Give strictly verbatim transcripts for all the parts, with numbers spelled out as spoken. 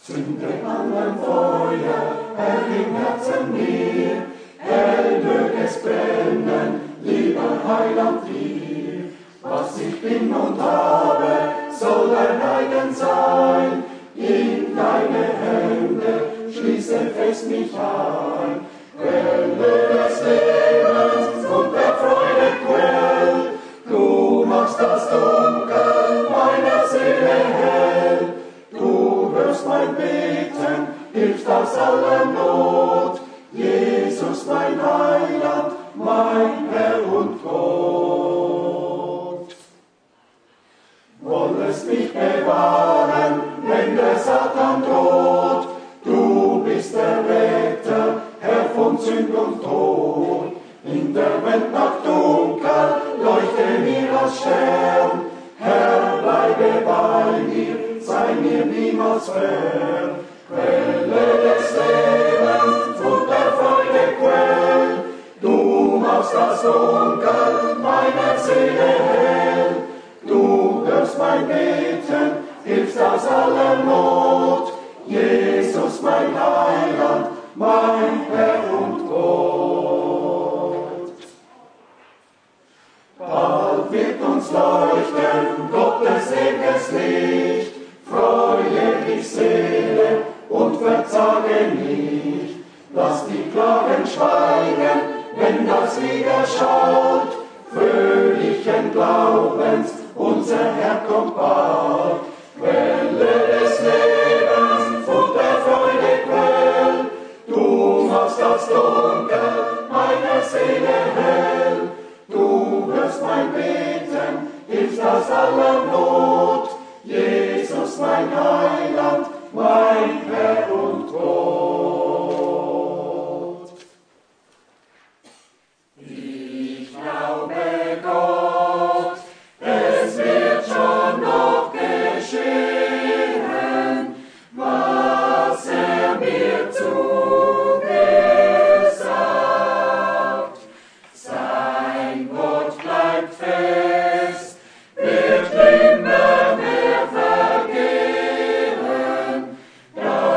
Zünde an ein Feuer, Herr, im Herzen mir, hell mög es brennen, lieber Heiland dir. Was ich bin und habe, soll dein eigen sein, in deine Hände schließe fest mich ein. Quelle des Lebens und der Freude Quell, du machst das Dunkel meiner Seele hell. Du hörst mein Beten, hilfst aus aller Not, Jesus mein Heiland, mein Herr und Gott. Wollest mich bewahren, wenn der Satan droht, du bist der Retter, Herr von Sünd und Tod. In der Welt nach Dunkel, leuchte mir als Stern, Herr, bleibe bei mir, sei mir niemals fern. Quelle des Lebens und der Freude Quell, du machst das Dunkel meiner Seele hell. Du hörst mein Beten, hilfst aus aller Not, Jesus mein Heiland, mein Herr und Gott. Bald wird uns leuchten Gottes ewiges Licht, freue dich Seele und verzage nicht, lass die Klagen schweigen, wenn das Lied erschallt, fröhlichen Glaubens, unser Herr kommt bald. Quelle des Lebens und der Freude Quell, du machst das Dunkel meiner Seele hell. Du hörst mein Beten, hilfst aus aller Not, Jesus mein Heiland, mein Herr und Gott. Ich glaube Gott, es wird schon noch geschehen, was er mir zugesagt. Sein Wort bleibt fest, wird nimmer mehr vergehen, da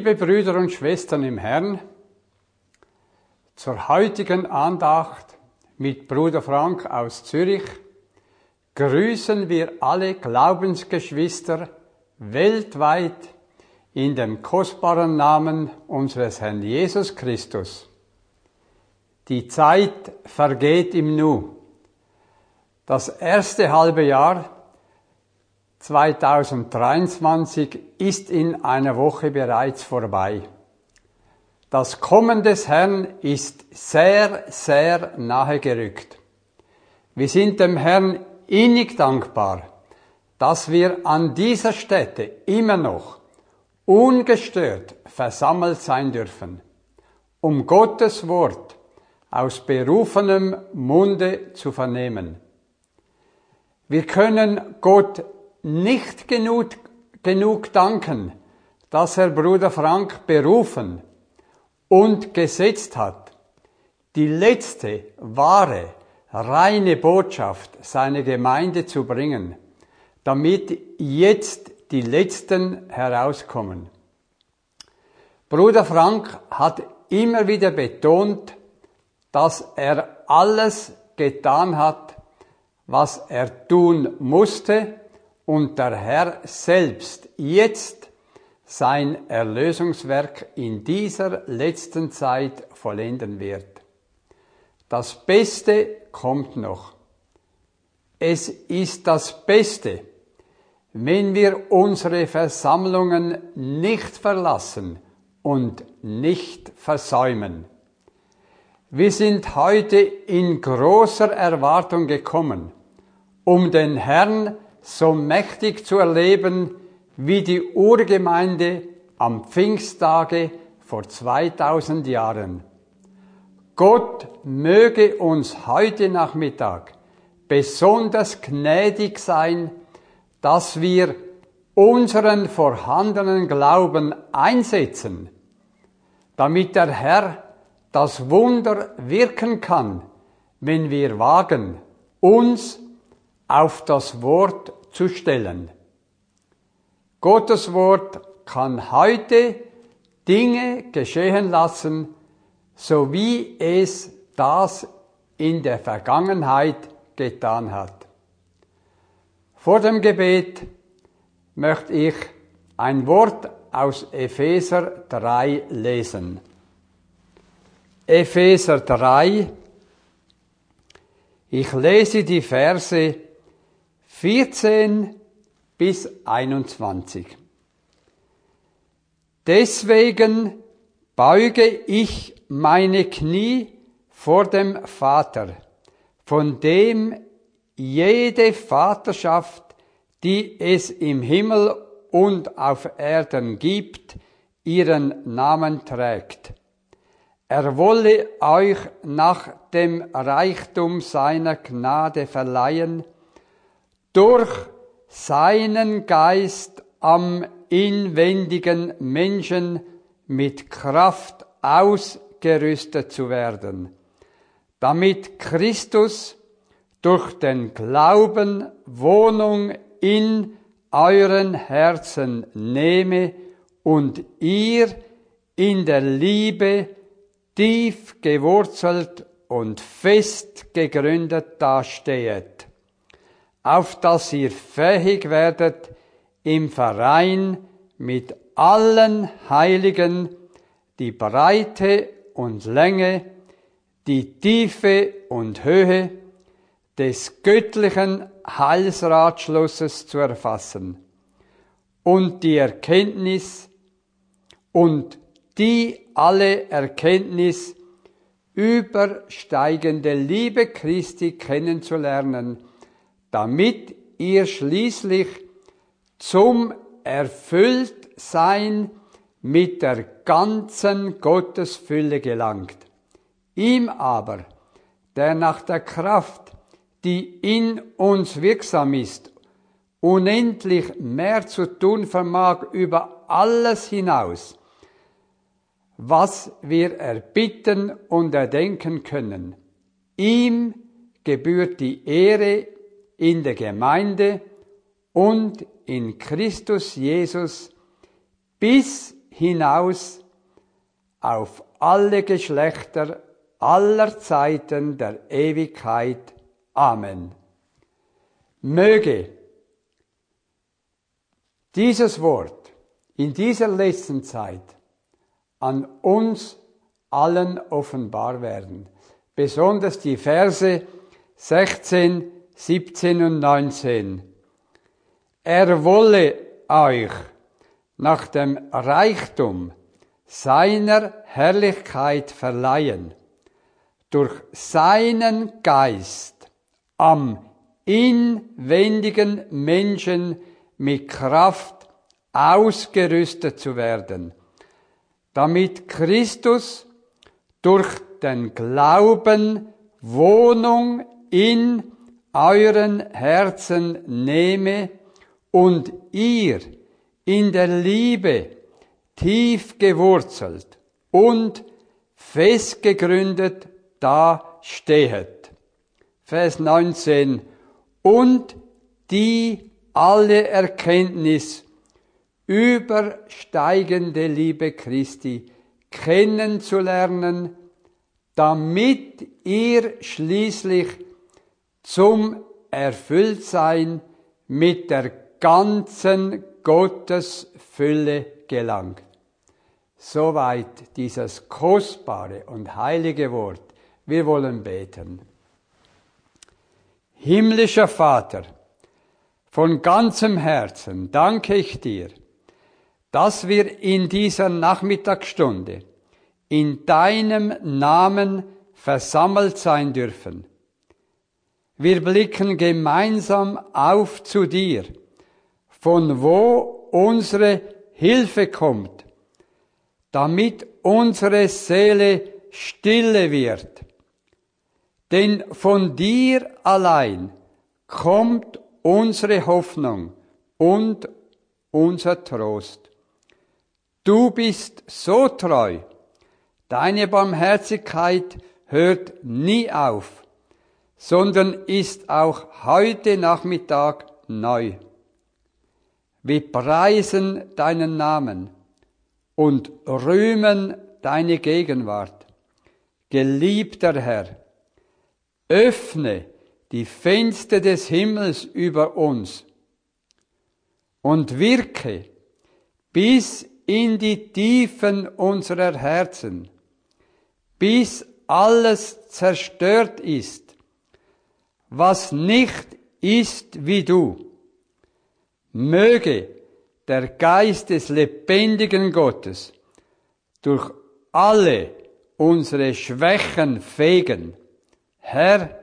Liebe Brüder und Schwestern im Herrn, zur heutigen Andacht mit Bruder Frank aus Zürich grüßen wir alle Glaubensgeschwister weltweit in dem kostbaren Namen unseres Herrn Jesus Christus. Die Zeit vergeht im Nu. Das erste halbe Jahr zweitausenddreiundzwanzig ist in einer Woche bereits vorbei. Das Kommen des Herrn ist sehr, sehr nahe gerückt. Wir sind dem Herrn innig dankbar, dass wir an dieser Stätte immer noch ungestört versammelt sein dürfen, um Gottes Wort aus berufenem Munde zu vernehmen. Wir können Gott nicht genug, genug danken, dass er Bruder Frank berufen und gesetzt hat, die letzte, wahre, reine Botschaft seiner Gemeinde zu bringen, damit jetzt die Letzten herauskommen. Bruder Frank hat immer wieder betont, dass er alles getan hat, was er tun musste, und der Herr selbst jetzt sein Erlösungswerk in dieser letzten Zeit vollenden wird. Das Beste kommt noch. Es ist das Beste, wenn wir unsere Versammlungen nicht verlassen und nicht versäumen. Wir sind heute in großer Erwartung gekommen, um den Herrn so mächtig zu erleben, wie die Urgemeinde am Pfingsttage vor zweitausend Jahren. Gott möge uns heute Nachmittag besonders gnädig sein, dass wir unseren vorhandenen Glauben einsetzen, damit der Herr das Wunder wirken kann, wenn wir wagen, uns auf das Wort zu stellen. Gottes Wort kann heute Dinge geschehen lassen, so wie es das in der Vergangenheit getan hat. Vor dem Gebet möchte ich ein Wort aus Epheser drei lesen. Epheser drei, ich lese die Verse vierzehn bis einundzwanzig. Deswegen beuge ich meine Knie vor dem Vater, von dem jede Vaterschaft, die es im Himmel und auf Erden gibt, ihren Namen trägt. Er wolle euch nach dem Reichtum seiner Gnade verleihen, durch seinen Geist am inwendigen Menschen mit Kraft ausgerüstet zu werden, damit Christus durch den Glauben Wohnung in euren Herzen nehme und ihr in der Liebe tief gewurzelt und fest gegründet dastehet, auf dass ihr fähig werdet, im Verein mit allen Heiligen die Breite und Länge, die Tiefe und Höhe des göttlichen Heilsratschlusses zu erfassen und die Erkenntnis und die alle Erkenntnis übersteigende Liebe Christi kennenzulernen, damit ihr schließlich zum Erfülltsein mit der ganzen Gottesfülle gelangt. Ihm aber, der nach der Kraft, die in uns wirksam ist, unendlich mehr zu tun vermag über alles hinaus, was wir erbitten und erdenken können. Ihm gebührt die Ehre in der Gemeinde und in Christus Jesus bis hinaus auf alle Geschlechter aller Zeiten der Ewigkeit. Amen. Möge dieses Wort in dieser letzten Zeit an uns allen offenbar werden. Besonders die Verse sechzehn, siebzehn und neunzehn. Er wolle euch nach dem Reichtum seiner Herrlichkeit verleihen, durch seinen Geist am inwendigen Menschen mit Kraft ausgerüstet zu werden, damit Christus durch den Glauben Wohnung in euren Herzen nehme und ihr in der Liebe tief gewurzelt und festgegründet da stehet. Vers neunzehn. Und die alle Erkenntnis übersteigende Liebe Christi kennenzulernen, damit ihr schließlich zum Erfülltsein mit der ganzen Gottesfülle gelangt. Soweit dieses kostbare und heilige Wort. Wir wollen beten. Himmlischer Vater, von ganzem Herzen danke ich dir, dass wir in dieser Nachmittagsstunde in deinem Namen versammelt sein dürfen. Wir blicken gemeinsam auf zu dir, von wo unsere Hilfe kommt, damit unsere Seele stille wird. Denn von dir allein kommt unsere Hoffnung und unser Trost. Du bist so treu, deine Barmherzigkeit hört nie auf, sondern ist auch heute Nachmittag neu. Wir preisen deinen Namen und rühmen deine Gegenwart. Geliebter Herr, öffne die Fenster des Himmels über uns und wirke bis in die Tiefen unserer Herzen, bis alles zerstört ist, was nicht ist wie du. Möge der Geist des lebendigen Gottes durch alle unsere Schwächen fegen. Herr,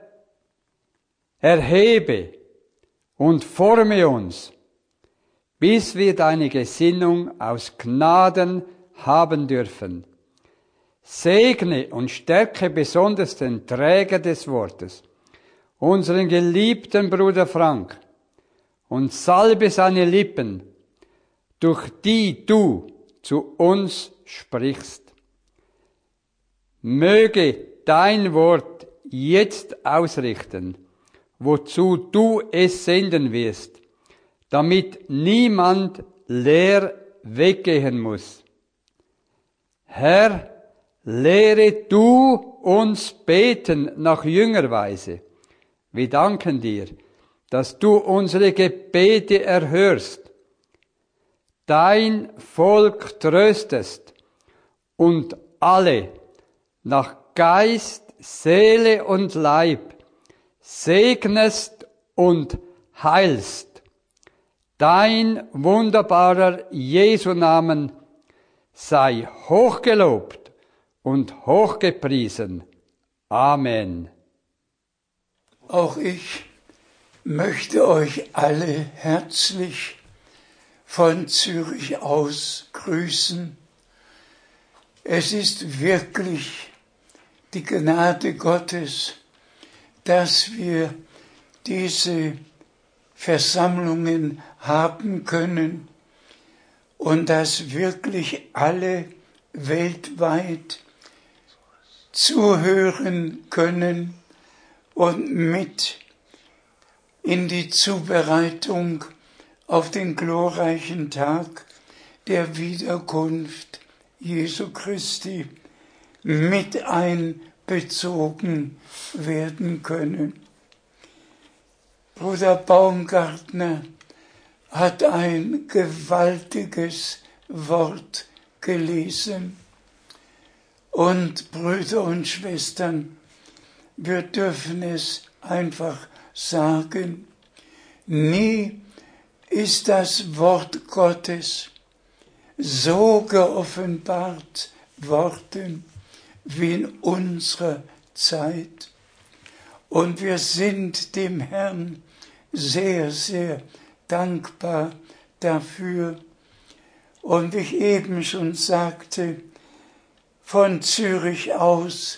erhebe und forme uns, bis wir deine Gesinnung aus Gnaden haben dürfen. Segne und stärke besonders den Träger des Wortes, unseren geliebten Bruder Frank, und salbe seine Lippen, durch die du zu uns sprichst. Möge dein Wort jetzt ausrichten, wozu du es senden wirst, damit niemand leer weggehen muss. Herr, lehre du uns beten nach Jüngerweise. Wir danken dir, dass du unsere Gebete erhörst, dein Volk tröstest und alle nach Geist, Seele und Leib segnest und heilst. Dein wunderbarer Jesu-Namen sei hochgelobt und hochgepriesen. Amen. Auch ich möchte euch alle herzlich von Zürich aus grüßen. Es ist wirklich die Gnade Gottes, dass wir diese Versammlungen haben können und dass wirklich alle weltweit zuhören können und mit in die Zubereitung auf den glorreichen Tag, der Wiederkunft Jesu Christi mit einbezogen werden können. Bruder Baumgartner hat ein gewaltiges Wort gelesen. Und Brüder und Schwestern, wir dürfen es einfach sagen, nie ist das Wort Gottes so geoffenbart worden wie in unserer Zeit. Und wir sind dem Herrn sehr, sehr dankbar dafür. Und wie ich eben schon sagte, von Zürich aus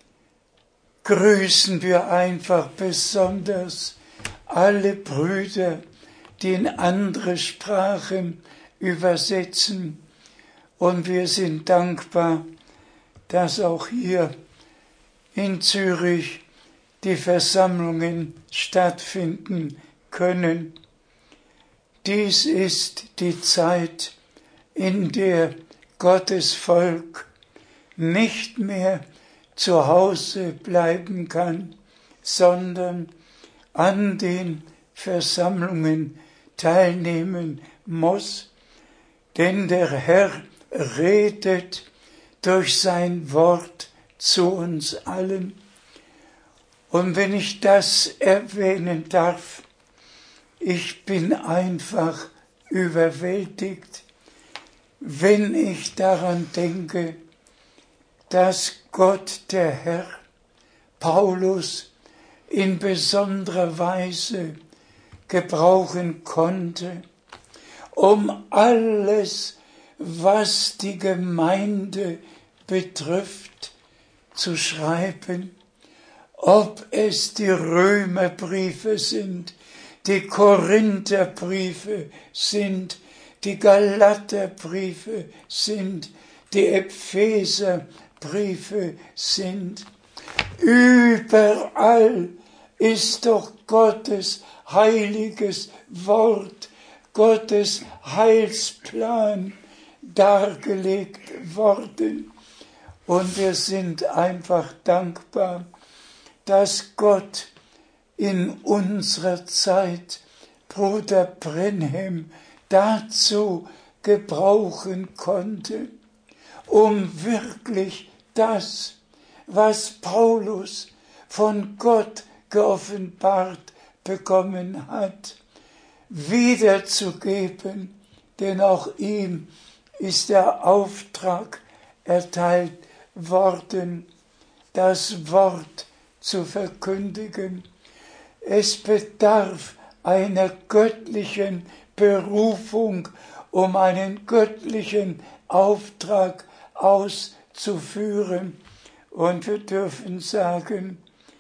grüßen wir einfach besonders alle Brüder, die in andere Sprachen übersetzen. Und wir sind dankbar, dass auch hier in Zürich die Versammlungen stattfinden können. Dies ist die Zeit, in der Gottes Volk nicht mehr zu Hause bleiben kann, sondern an den Versammlungen teilnehmen muss, denn der Herr redet durch sein Wort zu uns allen. Und wenn ich das erwähnen darf, ich bin einfach überwältigt, wenn ich daran denke, dass Gott, der Herr, Paulus in besonderer Weise gebrauchen konnte, um alles, was die Gemeinde betrifft, zu schreiben, ob es die Römerbriefe sind, die Korintherbriefe sind, die Galaterbriefe sind, die Epheserbriefe sind. Überall ist doch Gottes heiliges Wort, Gottes Heilsplan dargelegt worden. Und wir sind einfach dankbar, dass Gott in unserer Zeit Bruder Brenhem dazu gebrauchen konnte, um wirklich das, was Paulus von Gott geoffenbart bekommen hat, wiederzugeben, denn auch ihm ist der Auftrag erteilt worden, das Wort zu verkündigen. Es bedarf einer göttlichen Berufung, um einen göttlichen Auftrag auszuführen. Und wir dürfen sagen,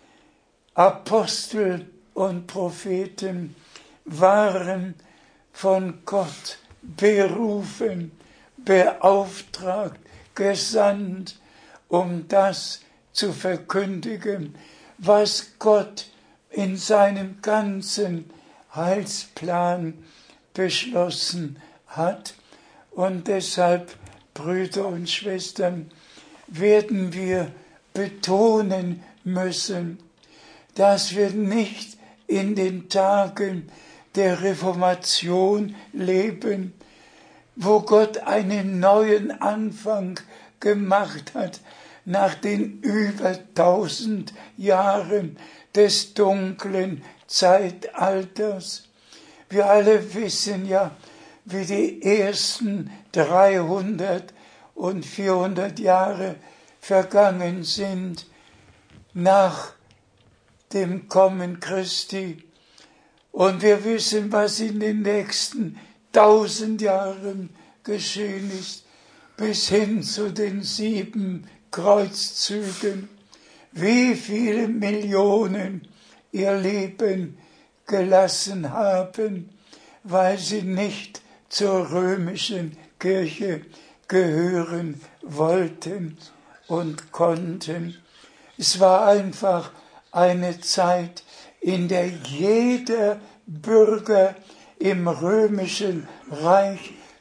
Apostel und Propheten waren von Gott berufen, beauftragt, gesandt, um das zu verkündigen, was Gott in seinem ganzen Heilsplan beschlossen hat. Und deshalb, Brüder und Schwestern, werden wir betonen müssen, dass wir nicht in den Tagen der Reformation leben, wo Gott einen neuen Anfang gemacht hat nach den über tausend Jahren des dunklen Zeitalters. Wir alle wissen ja, wie die ersten dreihundert und vierhundert Jahre vergangen sind nach dem Kommen Christi. Und wir wissen, was in den nächsten tausend Jahren geschehen ist, bis hin zu den sieben Kreuzzügen. Wie viele Millionen ihr Leben gelassen haben, weil sie nicht zur römischen Kirche gehören wollten und konnten. Es war einfach eine Zeit, in der jeder Bürger im römischen Reich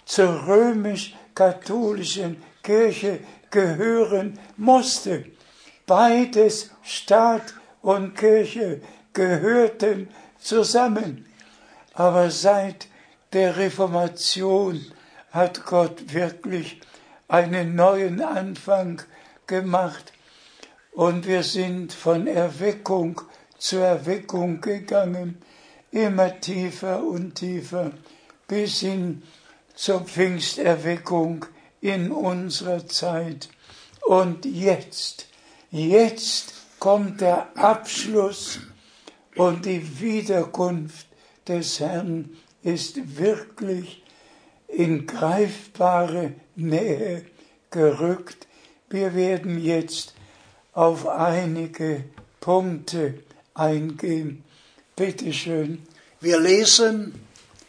zur römisch-katholischen Kirche gehören musste. Beides, Staat und Kirche, gehörten zusammen. Aber seit der Reformation hat Gott wirklich einen neuen Anfang gemacht. Und wir sind von Erweckung zu Erweckung gegangen, immer tiefer und tiefer, bis hin zur Pfingsterweckung in unserer Zeit. Und jetzt, jetzt kommt der Abschluss und die Wiederkunft des Herrn ist wirklich in greifbare Nähe gerückt. Wir werden jetzt auf einige Punkte eingehen. Bitte schön. Wir lesen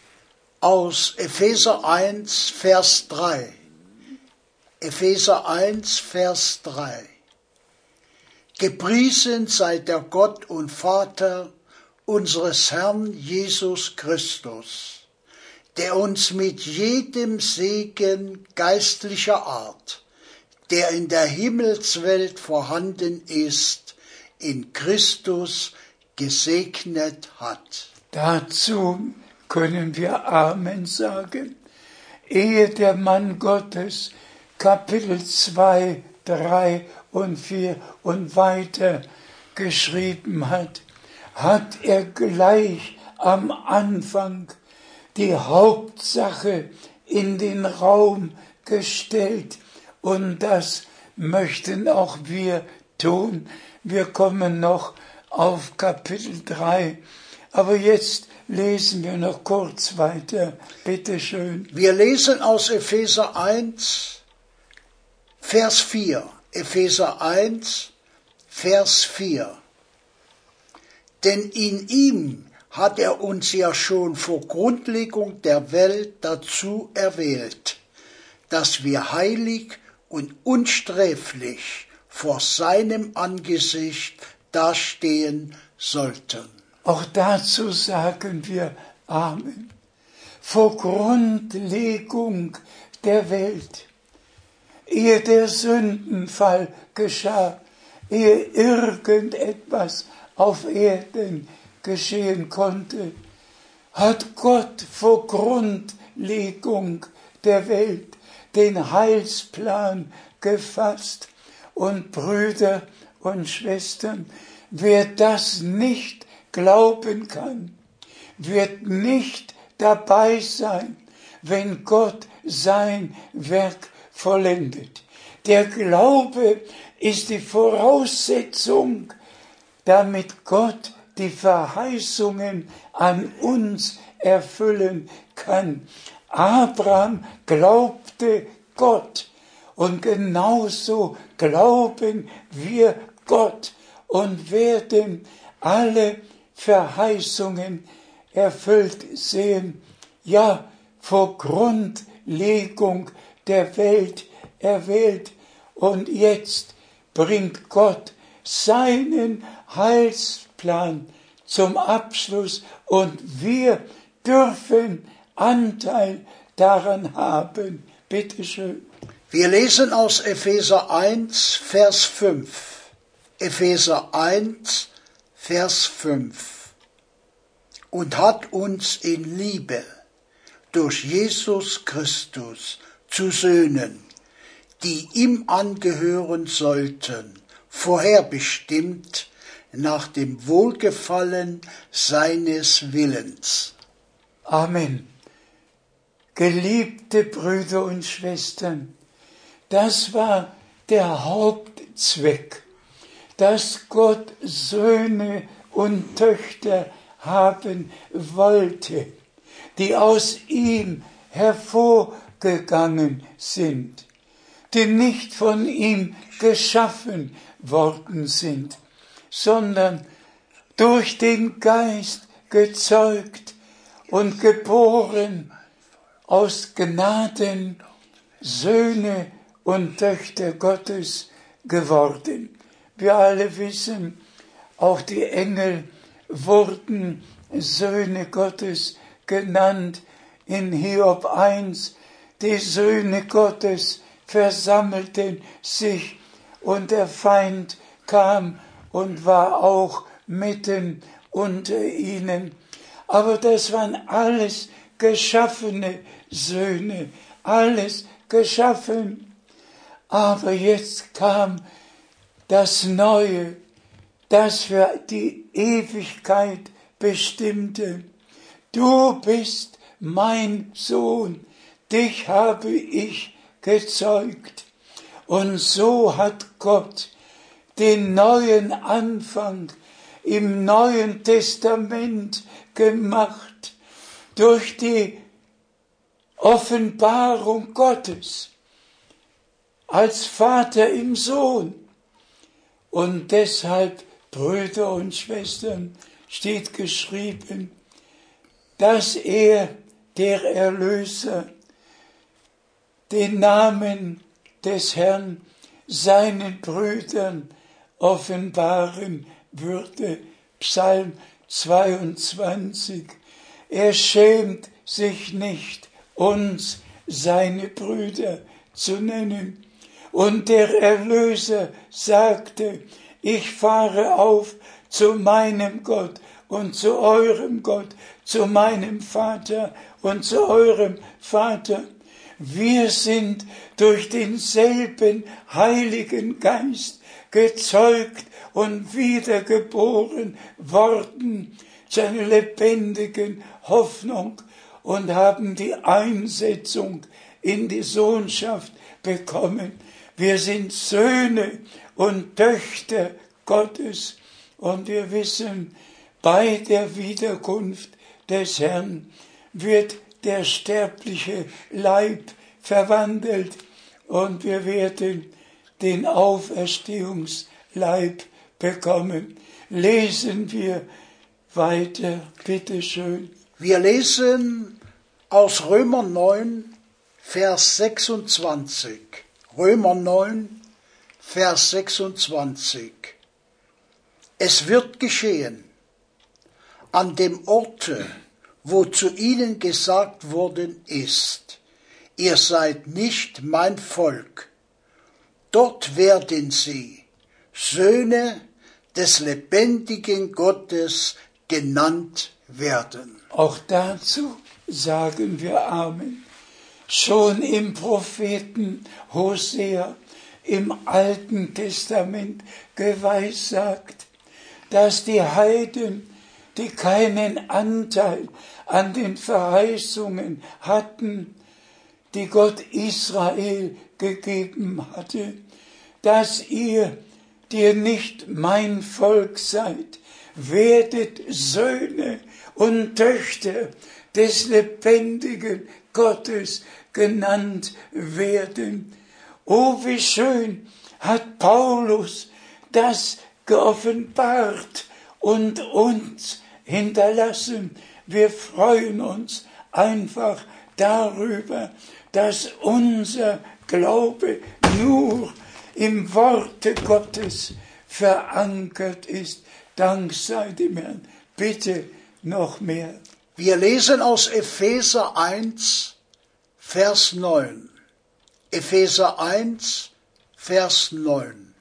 aus Epheser eins, Vers drei. Epheser eins, Vers drei. Gepriesen sei der Gott und Vater unseres Herrn Jesus Christus, der uns mit jedem Segen geistlicher Art, der in der Himmelswelt vorhanden ist, in Christus gesegnet hat. Dazu können wir Amen sagen. Ehe der Mann Gottes Kapitel zwei, drei und vier und weiter geschrieben hat, hat er gleich am Anfang die Hauptsache in den Raum gestellt. Und das möchten auch wir tun. Wir kommen noch auf Kapitel drei. Aber jetzt lesen wir noch kurz weiter. Bitte schön. Wir lesen aus Epheser eins, Vers vier. Epheser eins, Vers vier. Denn in ihm hat er uns ja schon vor Grundlegung der Welt dazu erwählt, dass wir heilig und unsträflich vor seinem Angesicht dastehen sollten. Auch dazu sagen wir Amen. Vor Grundlegung der Welt, ehe der Sündenfall geschah, ehe irgendetwas auf Erden geschehen konnte, hat Gott vor Grundlegung der Welt den Heilsplan gefasst. Und Brüder und Schwestern, wer das nicht glauben kann, wird nicht dabei sein, wenn Gott sein Werk vollendet. Der Glaube ist die Voraussetzung, damit Gott die Verheißungen an uns erfüllen kann. Abraham glaubte Gott und genauso glauben wir Gott und werden alle Verheißungen erfüllt sehen. Ja, vor Grundlegung der Welt erwählt. Und jetzt bringt Gott seinen Heilsplan zum Abschluss und wir dürfen Anteil daran haben. Bitte schön. Wir lesen aus Epheser eins, Vers fünf. Epheser eins, Vers fünf. Und hat uns in Liebe durch Jesus Christus zu Söhnen, die ihm angehören sollten, vorherbestimmt nach dem Wohlgefallen seines Willens. Amen. Geliebte Brüder und Schwestern, das war der Hauptzweck, dass Gott Söhne und Töchter haben wollte, die aus ihm hervorgegangen sind, die nicht von ihm geschaffen worden sind, sondern durch den Geist gezeugt und geboren aus Gnaden Söhne und Töchter Gottes geworden. Wir alle wissen, auch die Engel wurden Söhne Gottes genannt. In Hiob eins die Söhne Gottes versammelten sich und der Feind kam und war auch mitten unter ihnen. Aber das waren alles geschaffene Söhne, alles geschaffen. Aber jetzt kam das Neue, das für die Ewigkeit bestimmte. Du bist mein Sohn, dich habe ich gezeugt. Und so hat Gott den neuen Anfang im Neuen Testament gemacht durch die Offenbarung Gottes als Vater im Sohn. Und deshalb, Brüder und Schwestern, steht geschrieben, dass er, der Erlöser, den Namen des Herrn seinen Brüdern offenbaren würde. Psalm zweiundzwanzig. Er schämt sich nicht, uns seine Brüder zu nennen. Und der Erlöser sagte, ich fahre auf zu meinem Gott und zu eurem Gott, zu meinem Vater und zu eurem Vater. Wir sind durch denselben Heiligen Geist gezeugt und wiedergeboren worden zu einer lebendigen Hoffnung und haben die Einsetzung in die Sohnschaft bekommen. Wir sind Söhne und Töchter Gottes und wir wissen, bei der Wiederkunft des Herrn wird der sterbliche Leib verwandelt und wir werden den Auferstehungsleib bekommen. Lesen wir weiter, bitteschön. Wir lesen aus Römer neun, Vers sechsundzwanzig. Römer neun, Vers sechsundzwanzig. Es wird geschehen, an dem Orte, wo zu ihnen gesagt worden ist, ihr seid nicht mein Volk. Dort werden sie Söhne des lebendigen Gottes genannt werden. Auch dazu sagen wir Amen. Schon im Propheten Hosea im Alten Testament geweissagt, dass die Heiden, die keinen Anteil an den Verheißungen hatten, die Gott Israel gegeben hatte, dass ihr, die ihr nicht mein Volk seid, werdet Söhne und Töchter des lebendigen Gottes genannt werden. Oh, wie schön hat Paulus das geoffenbart und uns hinterlassen. Wir freuen uns einfach darüber, dass unser Glaube nur im Worte Gottes verankert ist. Dank sei dem Herrn. Bitte noch mehr. Wir lesen aus Epheser eins, Vers neun. Epheser eins, Vers neun.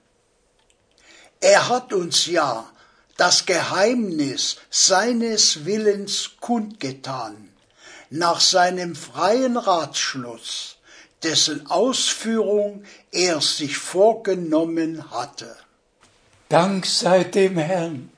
Er hat uns ja das Geheimnis seines Willens kundgetan, nach seinem freien Ratschluss, dessen Ausführung er sich vorgenommen hatte. Dank sei dem Herrn.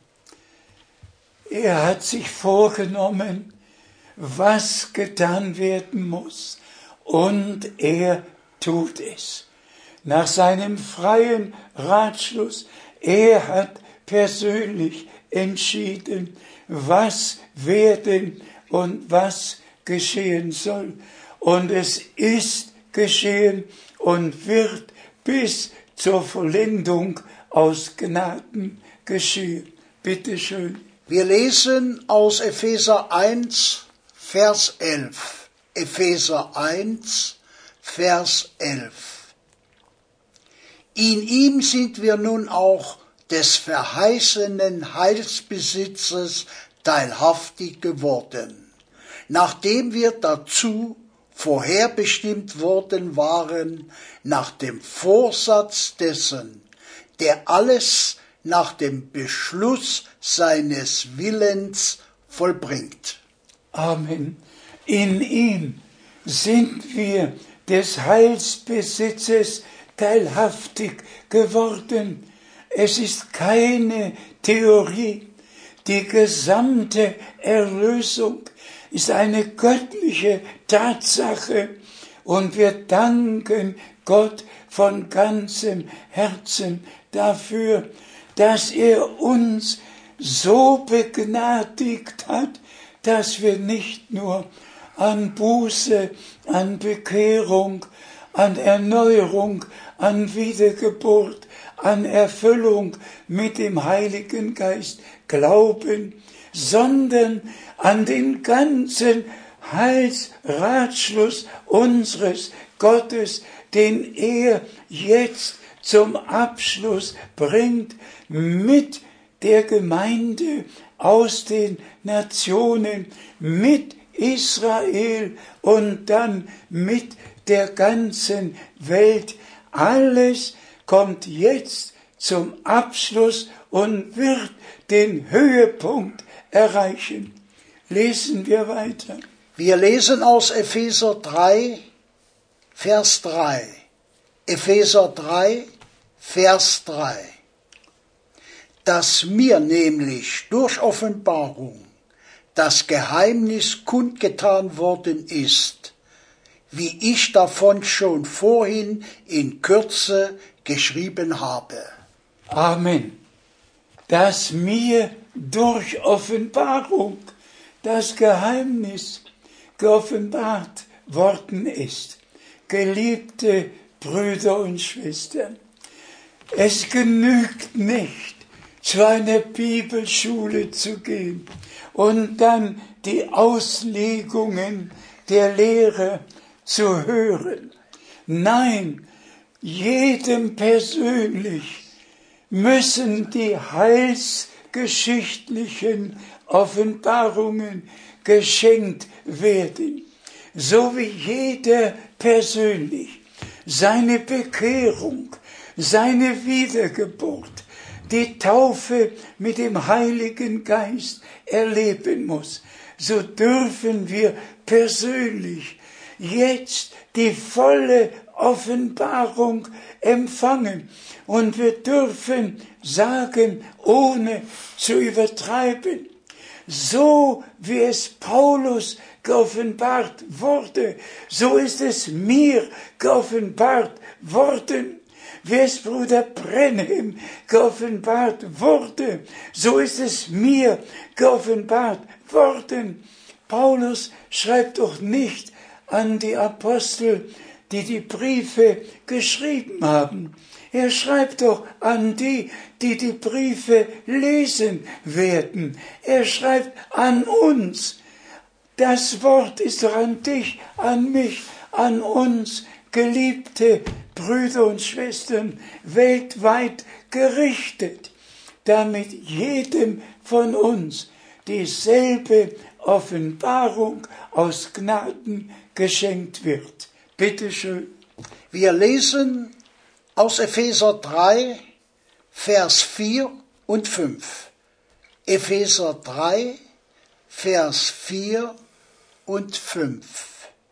Er hat sich vorgenommen, was getan werden muss, und er tut es. Nach seinem freien Ratschluss, er hat persönlich entschieden, was werden und was geschehen soll. Und es ist geschehen und wird bis zur Vollendung aus Gnaden geschehen. Bitte schön. Wir lesen aus Epheser eins, Vers elf. Epheser eins, Vers elf. In ihm sind wir nun auch des verheißenen Heilsbesitzes teilhaftig geworden, nachdem wir dazu vorherbestimmt worden waren nach dem Vorsatz dessen, der alles nach dem Beschluss seines Willens vollbringt. Amen. In ihm sind wir des Heilsbesitzes teilhaftig geworden. Es ist keine Theorie. Die gesamte Erlösung ist eine göttliche Tatsache und wir danken Gott von ganzem Herzen dafür, dass er uns so begnadigt hat, dass wir nicht nur an Buße, an Bekehrung, an Erneuerung, an Wiedergeburt, an Erfüllung mit dem Heiligen Geist glauben, sondern an den ganzen Heilsratschluss unseres Gottes, den er jetzt zum Abschluss bringt mit der Gemeinde aus den Nationen, mit Israel und dann mit der ganzen Welt. Alles kommt jetzt zum Abschluss und wird den Höhepunkt erreichen. Lesen wir weiter. Wir lesen aus Epheser drei, Vers drei. Epheser drei, Vers drei. Dass mir nämlich durch Offenbarung das Geheimnis kundgetan worden ist, wie ich davon schon vorhin in Kürze geschrieben habe. Amen. Dass mir durch Offenbarung das Geheimnis geoffenbart worden ist. Geliebte Brüder und Schwestern, es genügt nicht, zu einer Bibelschule zu gehen und dann die Auslegungen der Lehre zu hören. Nein, jedem persönlich müssen die heilsgeschichtlichen Offenbarungen geschenkt werden, so wie jeder persönlich seine Bekehrung, seine Wiedergeburt, die Taufe mit dem Heiligen Geist erleben muss, so dürfen wir persönlich jetzt die volle Offenbarung empfangen. Und wir dürfen sagen, ohne zu übertreiben, so wie es Paulus geoffenbart wurde, so ist es mir geoffenbart worden. Wie es Bruder Brenhem geoffenbart wurde, so ist es mir geoffenbart worden. Paulus schreibt doch nicht an die Apostel, die die Briefe geschrieben haben. Er schreibt doch an die, die die Briefe lesen werden. Er schreibt an uns. Das Wort ist doch an dich, an mich, an uns, geliebte Brüder und Schwestern, weltweit gerichtet, damit jedem von uns dieselbe Offenbarung aus Gnaden geschenkt wird. Bitte schön. Wir lesen aus Epheser drei, Vers vier und fünf. Epheser drei, Vers vier und fünf.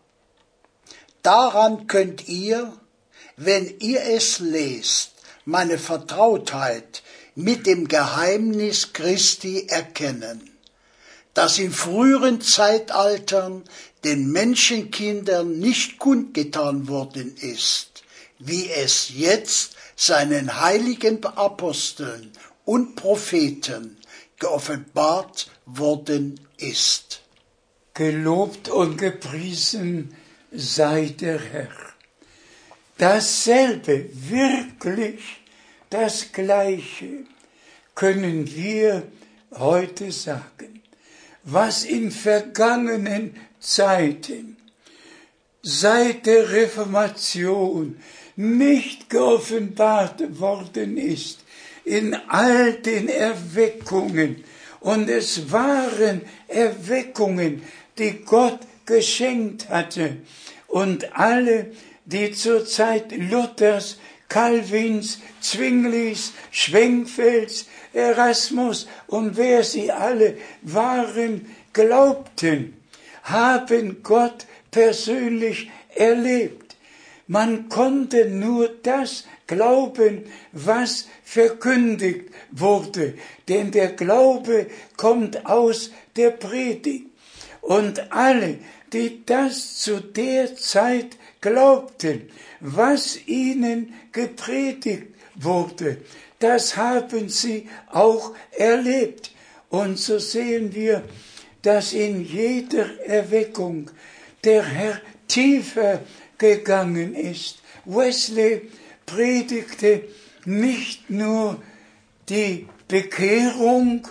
Daran könnt ihr, wenn ihr es lest, meine Vertrautheit mit dem Geheimnis Christi erkennen, das in früheren Zeitaltern den Menschenkindern nicht kundgetan worden ist, wie es jetzt seinen heiligen Aposteln und Propheten geoffenbart worden ist. Gelobt und gepriesen sei der Herr. Dasselbe, wirklich das Gleiche, können wir heute sagen, was in vergangenen Zeiten seit der Reformation nicht geoffenbart worden ist, in all den Erweckungen. Und es waren Erweckungen, die Gott geschenkt hatte. Und alle, die zur Zeit Luthers, Calvins, Zwinglis, Schwenkfelds, Erasmus und wer sie alle waren, glaubten, haben Gott persönlich erlebt. Man konnte nur das glauben, was verkündigt wurde, denn der Glaube kommt aus der Predigt. Und alle, die das zu der Zeit glaubten, was ihnen gepredigt wurde, das haben sie auch erlebt. Und so sehen wir, dass in jeder Erweckung der Herr tiefer gegangen ist. Wesley predigte nicht nur die Bekehrung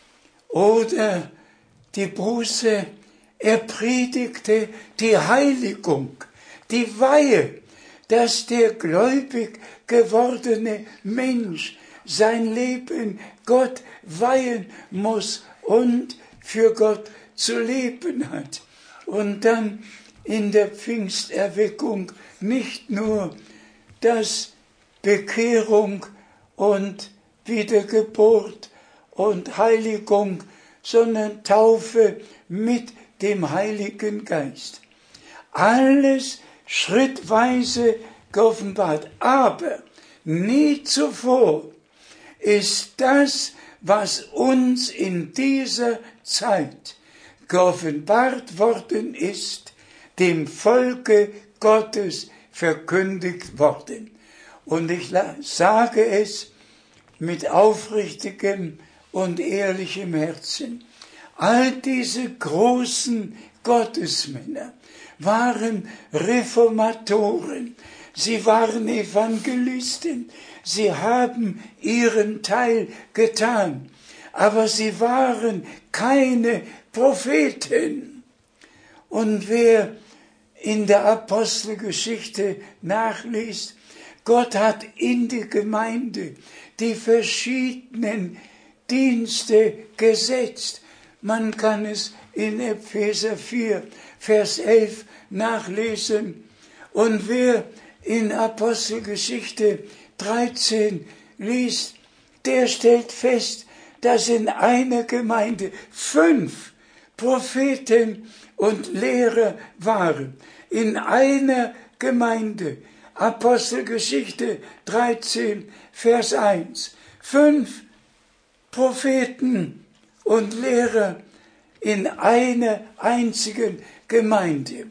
oder die Buße, er predigte die Heiligung, die Weihe, dass der gläubig gewordene Mensch sein Leben Gott weihen muss und für Gott zu leben hat. Und dann in der Pfingsterweckung nicht nur das Bekehrung und Wiedergeburt und Heiligung, sondern Taufe mit dem Heiligen Geist. Alles schrittweise geoffenbart, aber nie zuvor ist das, was uns in dieser Zeit geoffenbart worden ist, dem Volke Gottes verkündigt worden. Und ich sage es mit aufrichtigem und ehrlichem Herzen. All diese großen Gottesmänner waren Reformatoren, sie waren Evangelisten, sie haben ihren Teil getan, aber sie waren keine Propheten. Und wer in der Apostelgeschichte nachliest, Gott hat in die Gemeinde die verschiedenen Dienste gesetzt. Man kann es in Epheser vier, Vers elf nachlesen. Und wer in Apostelgeschichte dreizehn liest, der stellt fest, dass in einer Gemeinde fünf Propheten und Lehrer waren. In einer Gemeinde. Apostelgeschichte dreizehn, Vers eins. Fünf Propheten und Lehrer in einer einzigen Gemeinde.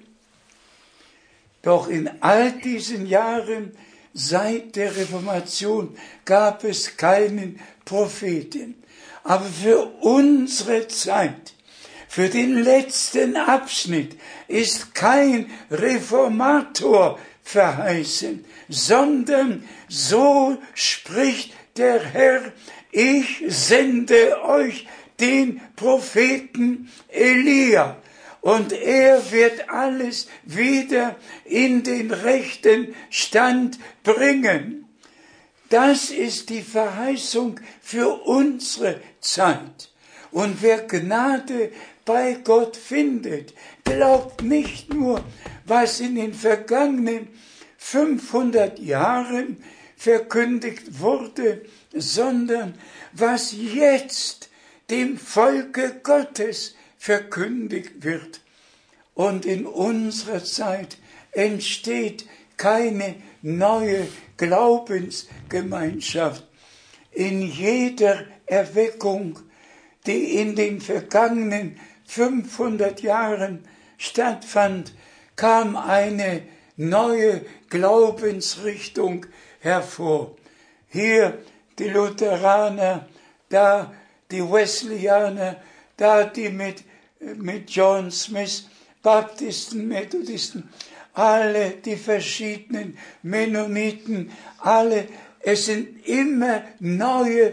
Doch in all diesen Jahren seit der Reformation gab es keinen Propheten. Aber für unsere Zeit, für den letzten Abschnitt, ist kein Reformator verheißen, sondern so spricht der Herr: Ich sende euch den Propheten Elia, und er wird alles wieder in den rechten Stand bringen. Das ist die Verheißung für unsere Zeit. Und wer Gnade bei Gott findet, glaubt nicht nur, was in den vergangenen fünfhundert Jahren verkündigt wurde, sondern was jetzt dem Volke Gottes verkündigt wird. Und in unserer Zeit entsteht keine neue Glaubensgemeinschaft. In jeder Erweckung, die in den vergangenen fünfhundert Jahren stattfand, kam eine neue Glaubensrichtung hervor. Hier die Lutheraner, da die Wesleyaner, da die mit, mit John Smith, Baptisten, Methodisten, alle die verschiedenen Mennoniten, alle, es sind immer neue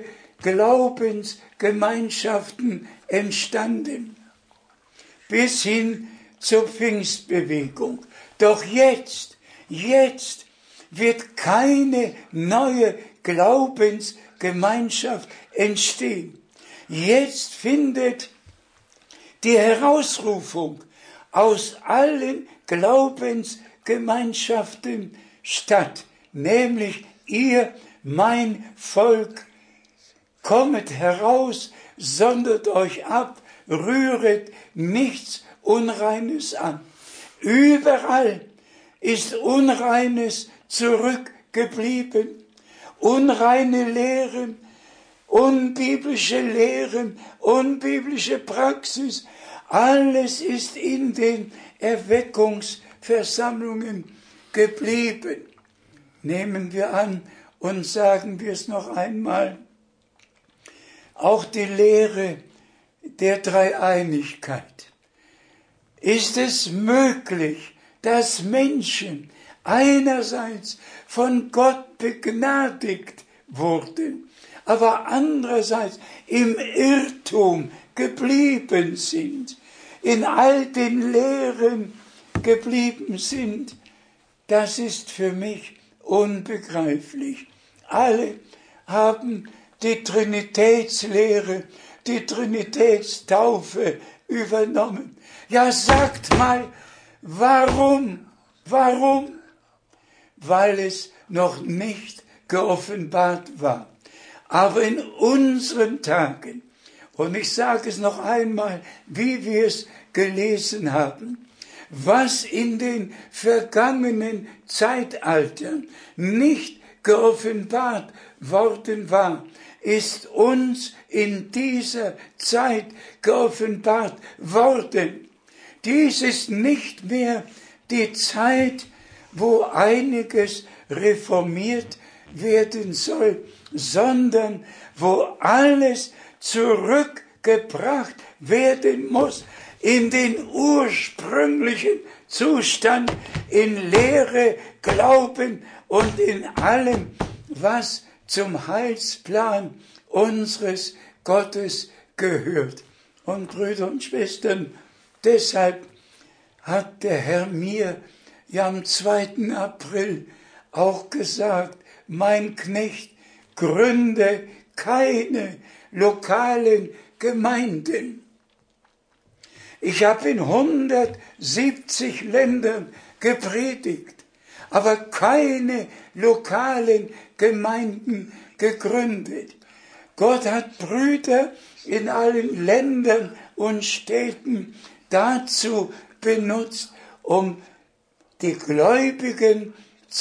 Glaubensgemeinschaften entstanden, bis hin zur Pfingstbewegung. Doch jetzt, jetzt wird keine neue Glaubensgemeinschaft entstehen. Jetzt findet die Herausrufung aus allen Gemeinschaften statt, nämlich ihr, mein Volk, kommet heraus, sondert euch ab, rühret nichts Unreines an. Überall ist Unreines zurückgeblieben. Unreine Lehren, unbiblische Lehren, unbiblische Praxis, alles ist in den Erweckungsversammlungen geblieben. Nehmen wir an und sagen wir es noch einmal. Auch die Lehre der Dreieinigkeit. Ist es möglich, dass Menschen einerseits von Gott begnadigt wurden, aber andererseits im Irrtum geblieben sind, in all den Lehren geblieben sind? Das ist für mich unbegreiflich. Alle haben die Trinitätslehre, die Trinitätstaufe übernommen. Ja, sagt mal, warum? Warum? Weil es noch nicht geoffenbart war. Aber in unseren Tagen, und ich sage es noch einmal, wie wir es gelesen haben, was in den vergangenen Zeitaltern nicht geoffenbart worden war, ist uns in dieser Zeit geoffenbart worden. Dies ist nicht mehr die Zeit, wo einiges reformiert werden soll, sondern wo alles zurückgebracht werden muss in den ursprünglichen Zustand, in Lehre, Glauben und in allem, was zum Heilsplan unseres Gottes gehört. Und Brüder und Schwestern, deshalb hat der Herr mir ja am zweiten April auch gesagt, mein Knecht, gründe keine lokalen Gemeinden. Ich habe in hundertsiebzig Ländern gepredigt, aber keine lokalen Gemeinden gegründet. Gott hat Brüder in allen Ländern und Städten dazu benutzt, um die Gläubigen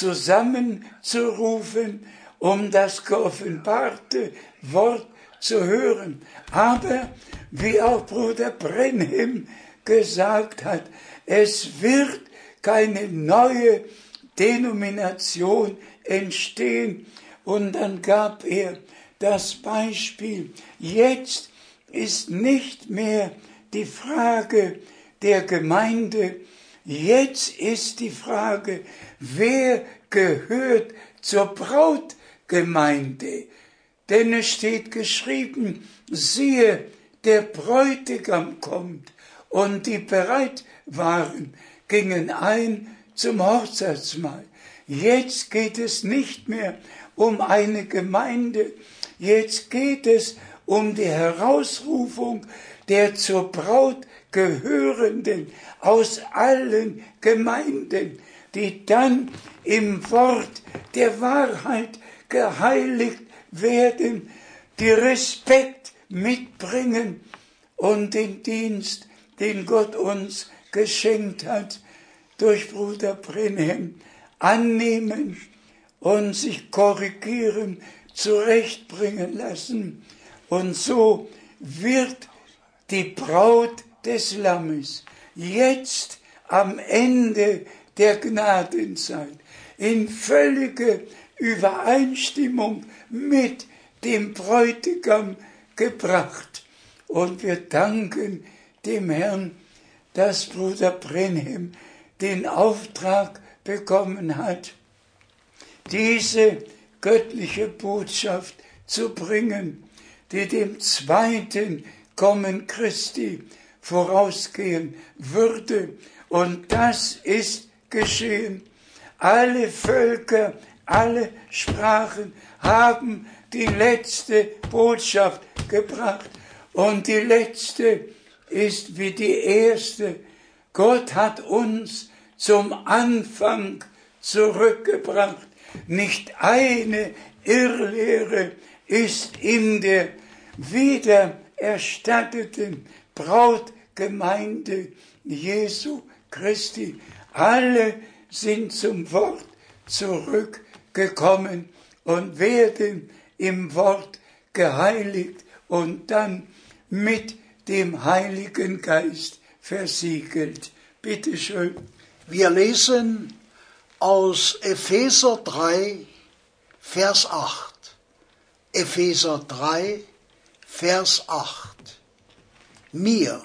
zusammenzurufen, um das geoffenbarte Wort zu hören. Aber, wie auch Bruder Brenhem gesagt hat, es wird keine neue Denomination entstehen. Und dann gab er das Beispiel. Jetzt ist nicht mehr die Frage der Gemeinde, jetzt ist die Frage, wer gehört zur Brautgemeinde? Denn es steht geschrieben, siehe, der Bräutigam kommt, und die bereit waren, gingen ein zum Hochzeitsmahl. Jetzt geht es nicht mehr um eine Gemeinde, jetzt geht es um die Herausrufung der zur Braut gehörenden aus allen Gemeinden, die dann im Wort der Wahrheit geheiligt werden, die Respekt mitbringen und den Dienst, den Gott uns geschenkt hat, durch Bruder Brenhem annehmen und sich korrigieren, zurechtbringen lassen. Und so wird die Braut des Lammes jetzt am Ende der Gnadenzeit in völlige Übereinstimmung mit dem Bräutigam gebracht. Und wir danken dem Herrn, dass Bruder Brenhem den Auftrag bekommen hat, diese göttliche Botschaft zu bringen, die dem zweiten Kommen Christi vorausgehen würde. Und das ist geschehen. Alle Völker, alle Sprachen haben die letzte Botschaft gebracht. Und die letzte ist wie die erste. Gott hat uns zum Anfang zurückgebracht. Nicht eine Irrlehre ist in der wiedererstatteten Brautgemeinde Jesu Christi. Alle sind zum Wort zurückgekommen und werden im Wort geheiligt und dann mit dem Heiligen Geist versiegelt. Bitte schön. Wir lesen aus Epheser drei, Vers acht. Epheser drei, Vers acht. Mir,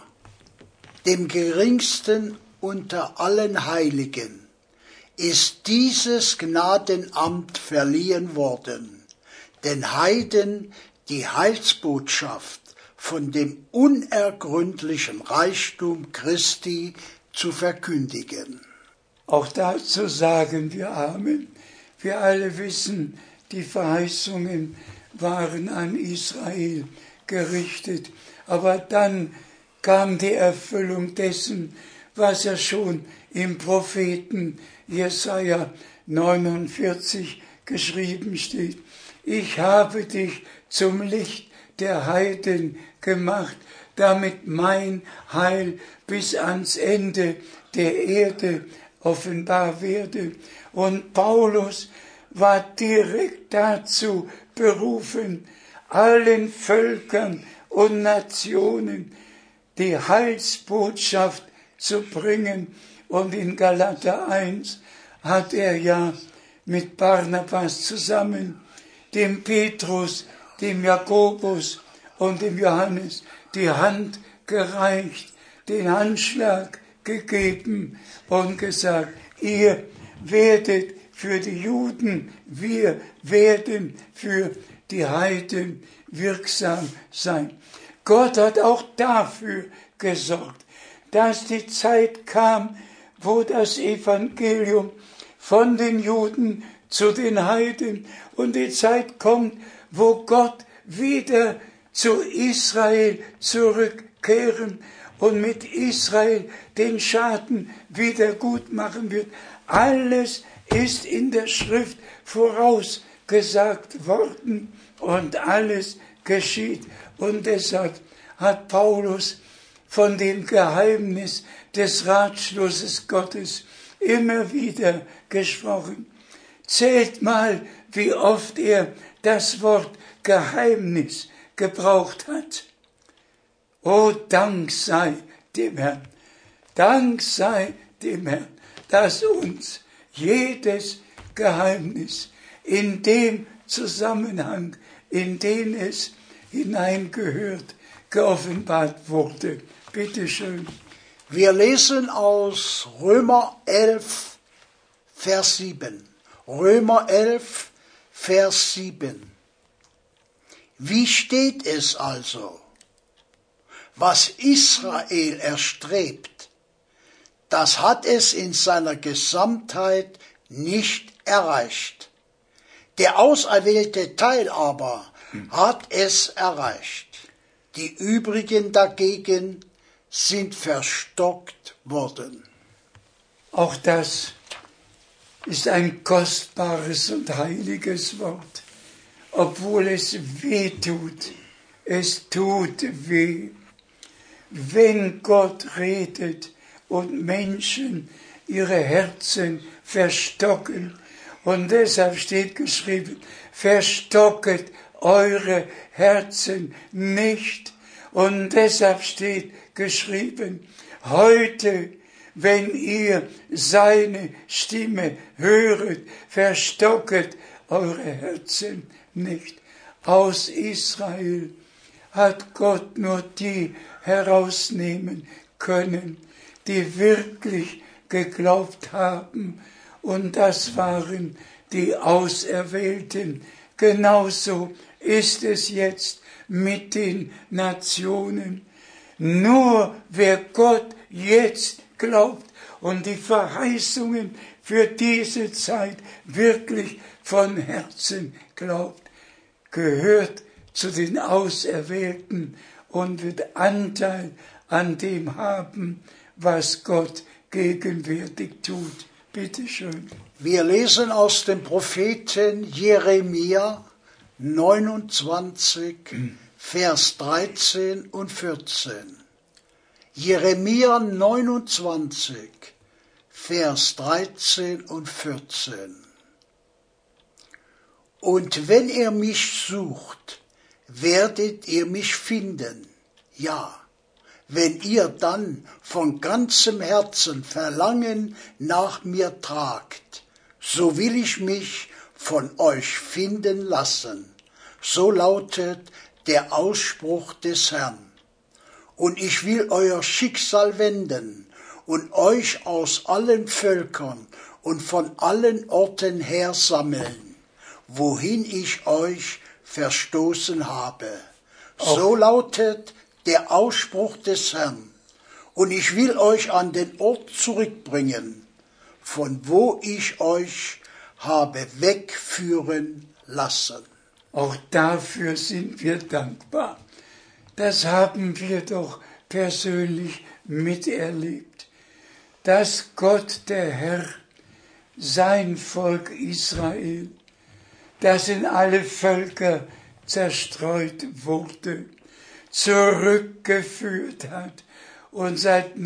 dem geringsten unter allen Heiligen, ist dieses Gnadenamt verliehen worden, den Heiden die Heilsbotschaft von dem unergründlichen Reichtum Christi zu verkündigen. Auch dazu sagen wir Amen. Wir alle wissen, die Verheißungen waren an Israel gerichtet. Aber dann kam die Erfüllung dessen, was ja schon im Propheten Jesaja neunundvierzig geschrieben steht. Ich habe dich zum Licht der Heiden gemacht, damit mein Heil bis ans Ende der Erde offenbar werde. Und Paulus war direkt dazu berufen, allen Völkern und Nationen die Heilsbotschaft zu bringen. Und in Galater eins hat er ja mit Barnabas zusammen dem Petrus, dem Jakobus und dem Johannes die Hand gereicht, den Handschlag gegeben und gesagt, ihr werdet für die Juden, wir werden für die Heiden wirksam sein. Gott hat auch dafür gesorgt, dass die Zeit kam, wo das Evangelium von den Juden zu den Heiden und die Zeit kommt, wo Gott wieder zu Israel zurückkehren und mit Israel den Schaden wieder gut machen wird. Alles ist in der Schrift vorausgesagt worden und alles geschieht. Und deshalb hat Paulus von dem Geheimnis des Ratschlusses Gottes immer wieder gesprochen. Zählt mal, wie oft er das Wort Geheimnis gebraucht hat. O Dank sei dem Herrn, Dank sei dem Herrn, dass uns jedes Geheimnis in dem Zusammenhang, in den es hineingehört, geoffenbart wurde. Bitte schön. Wir lesen aus Römer elf, Vers sieben. Römer elf, Vers sieben. Wie steht es also? Was Israel erstrebt, das hat es in seiner Gesamtheit nicht erreicht. Der auserwählte Teil aber hat es erreicht. Die übrigen dagegen sind verstockt worden. Auch das ist ein kostbares und heiliges Wort, obwohl es weh tut. Es tut weh, wenn Gott redet und Menschen ihre Herzen verstocken. Und deshalb steht geschrieben, verstocket eure Herzen nicht. Und deshalb steht geschrieben, heute, wenn ihr seine Stimme höret, verstocket eure Herzen nicht. Aus Israel hat Gott nur die herausnehmen können, die wirklich geglaubt haben. Und das waren die Auserwählten. Genauso ist es jetzt mit den Nationen. Nur wer Gott jetzt glaubt und die Verheißungen für diese Zeit wirklich von Herzen glaubt, gehört zu den Auserwählten und wird Anteil an dem haben, was Gott gegenwärtig tut. Bitte schön. Wir lesen aus dem Propheten Jeremia neunundzwanzig, Vers dreizehn und vierzehn. Jeremia neunundzwanzig, Vers dreizehn und vierzehn. Und wenn ihr mich sucht, werdet ihr mich finden. Ja, wenn ihr dann von ganzem Herzen Verlangen nach mir tragt, so will ich mich von euch finden lassen. So lautet der Ausspruch des Herrn. Und ich will euer Schicksal wenden und euch aus allen Völkern und von allen Orten her sammeln, wohin ich euch verstoßen habe. So lautet der Ausspruch des Herrn. Und ich will euch an den Ort zurückbringen, von wo ich euch habe wegführen lassen. Auch dafür sind wir dankbar. Das haben wir doch persönlich miterlebt, dass Gott, der Herr, sein Volk Israel, das in alle Völker zerstreut wurde, zurückgeführt hat. Und seit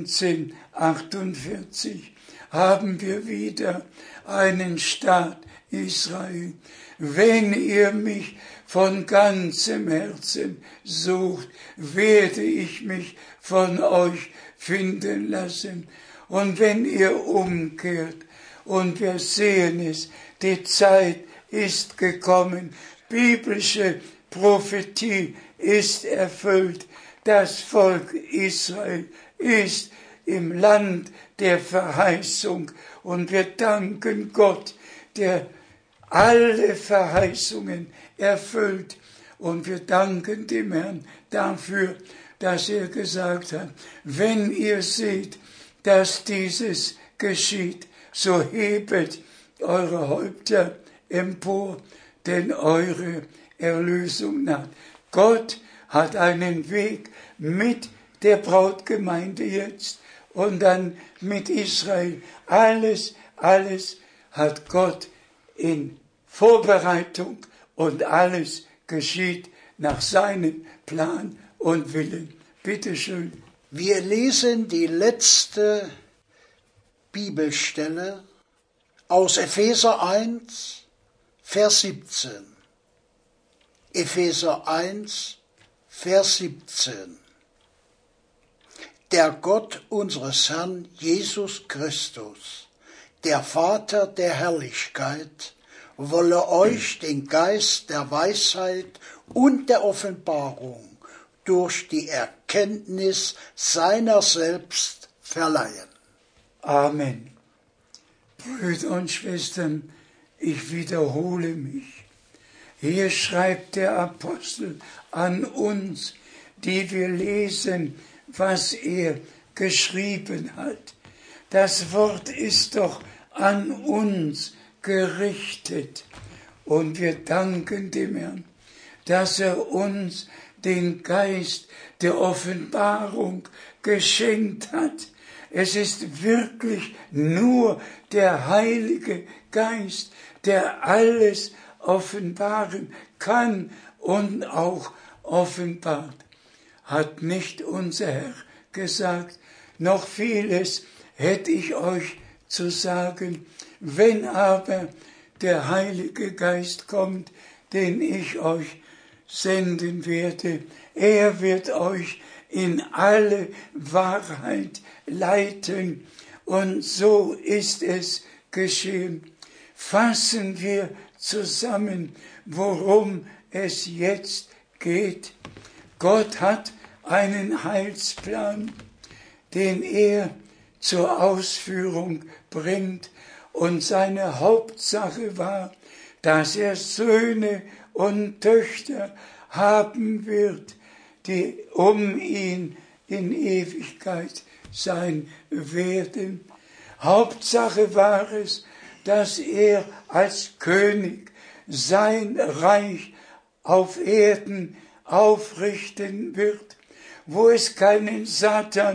neunzehnhundertachtundvierzig haben wir wieder einen Staat Israel. Wenn ihr mich von ganzem Herzen sucht, werde ich mich von euch finden lassen. Und wenn ihr umkehrt, und wir sehen es, die Zeit ist gekommen, biblische Prophetie ist erfüllt, das Volk Israel ist im Land der Verheißung und wir danken Gott, der alle Verheißungen erfüllt. Und wir danken dem Herrn dafür, dass er gesagt hat, wenn ihr seht, dass dieses geschieht, so hebet eure Häupter empor, denn eure Erlösung naht. Gott hat einen Weg mit der Brautgemeinde jetzt und dann mit Israel. Alles, alles hat Gott in Vorbereitung und alles geschieht nach seinem Plan und Willen. Bitte schön. Wir lesen die letzte Bibelstelle aus Epheser eins, Vers siebzehn. Epheser eins, Vers siebzehn. Der Gott unseres Herrn Jesus Christus, der Vater der Herrlichkeit, wolle euch den Geist der Weisheit und der Offenbarung durch die Erkenntnis seiner selbst verleihen. Amen. Brüder und Schwestern, ich wiederhole mich. Hier schreibt der Apostel an uns, die wir lesen, was er geschrieben hat. Das Wort ist doch an uns gerichtet. Und wir danken dem Herrn, dass er uns den Geist der Offenbarung geschenkt hat. Es ist wirklich nur der Heilige Geist, der alles offenbaren kann und auch offenbart. Hat nicht unser Herr gesagt, noch vieles hätte ich euch zu sagen, wenn aber der Heilige Geist kommt, den ich euch senden werde, er wird euch in alle Wahrheit leiten. Und so ist es geschehen. Fassen wir zusammen, worum es jetzt geht. Gott hat einen Heilsplan, den er zur Ausführung bringt. Und seine Hauptsache war, dass er Söhne und Töchter haben wird, die um ihn in Ewigkeit sein werden. Hauptsache war es, dass er als König sein Reich auf Erden aufrichten wird, wo es keinen Satan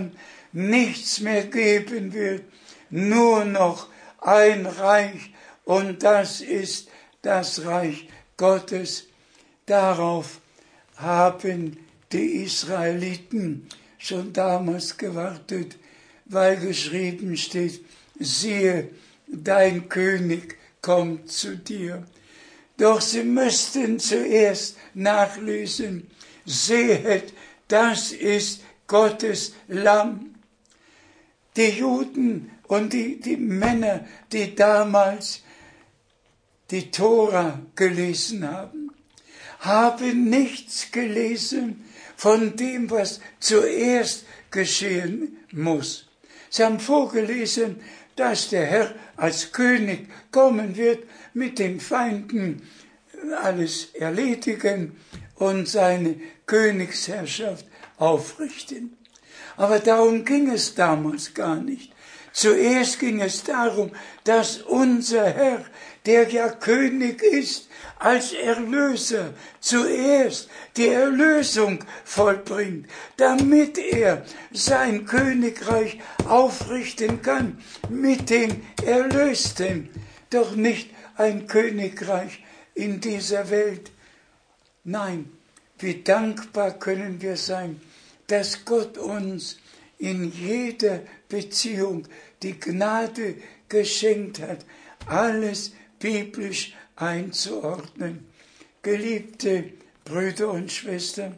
nichts mehr geben wird, nur noch ein Reich, und das ist das Reich Gottes. Darauf haben die Israeliten schon damals gewartet, weil geschrieben steht, siehe, dein König kommt zu dir. Doch sie müssten zuerst nachlesen, sehet, das ist Gottes Lamm. Die Juden und die, die Männer, die damals die Tora gelesen haben, haben nichts gelesen von dem, was zuerst geschehen muss. Sie haben vorgelesen, dass der Herr als König kommen wird, mit den Feinden alles erledigen und seine Königsherrschaft aufrichten. Aber darum ging es damals gar nicht. Zuerst ging es darum, dass unser Herr, der ja König ist, als Erlöser zuerst die Erlösung vollbringt, damit er sein Königreich aufrichten kann mit den Erlösten, doch nicht ein Königreich in dieser Welt. Nein, wie dankbar können wir sein, dass Gott uns in jeder Beziehung die Gnade geschenkt hat, alles biblisch einzuordnen. Geliebte Brüder und Schwestern,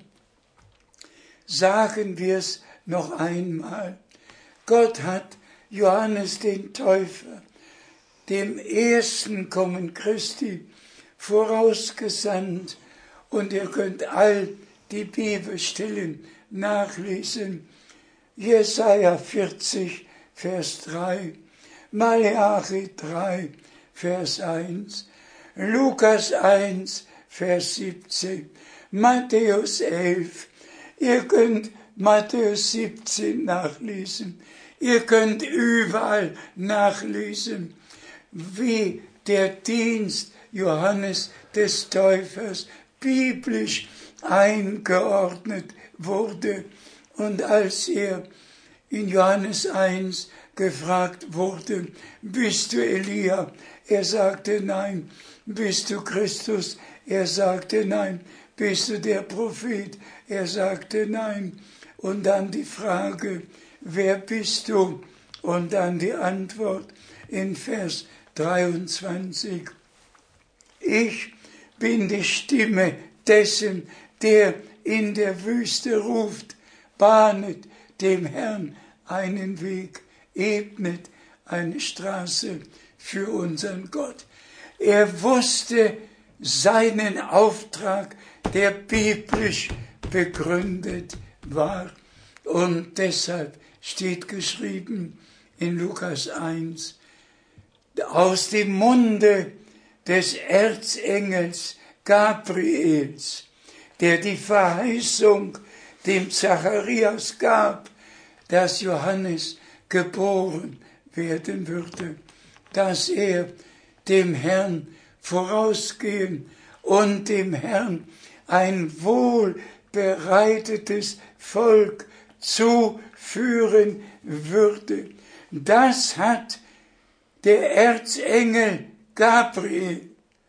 sagen wir es noch einmal. Gott hat Johannes den Täufer, dem ersten Kommen Christi, vorausgesandt, und ihr könnt all die Bibelstellen nachlesen. Jesaja vierzig, Vers drei, Maleachi drei, Vers eins, Lukas eins, Vers siebzehn, Matthäus elf. Ihr könnt Matthäus siebzehn nachlesen. Ihr könnt überall nachlesen, wie der Dienst Johannes des Täufers biblisch eingeordnet wurde. Und als er in Johannes eins gefragt wurde, bist du Elia? Er sagte nein. Bist du Christus? Er sagte nein. Bist du der Prophet? Er sagte nein. Und dann die Frage, wer bist du? Und dann die Antwort in Vers dreiundzwanzig. Ich bin die Stimme dessen, der in der Wüste ruft, bahnet dem Herrn einen Weg, ebnet eine Straße für unseren Gott. Er wusste seinen Auftrag, der biblisch begründet war. Und deshalb steht geschrieben in Lukas eins, aus dem Munde des Erzengels Gabriels, der die Verheißung dem Zacharias gab, dass Johannes geboren werden würde, dass er dem Herrn vorausgehen und dem Herrn ein wohlbereitetes Volk zuführen würde. Das hat der Erzengel Gabriel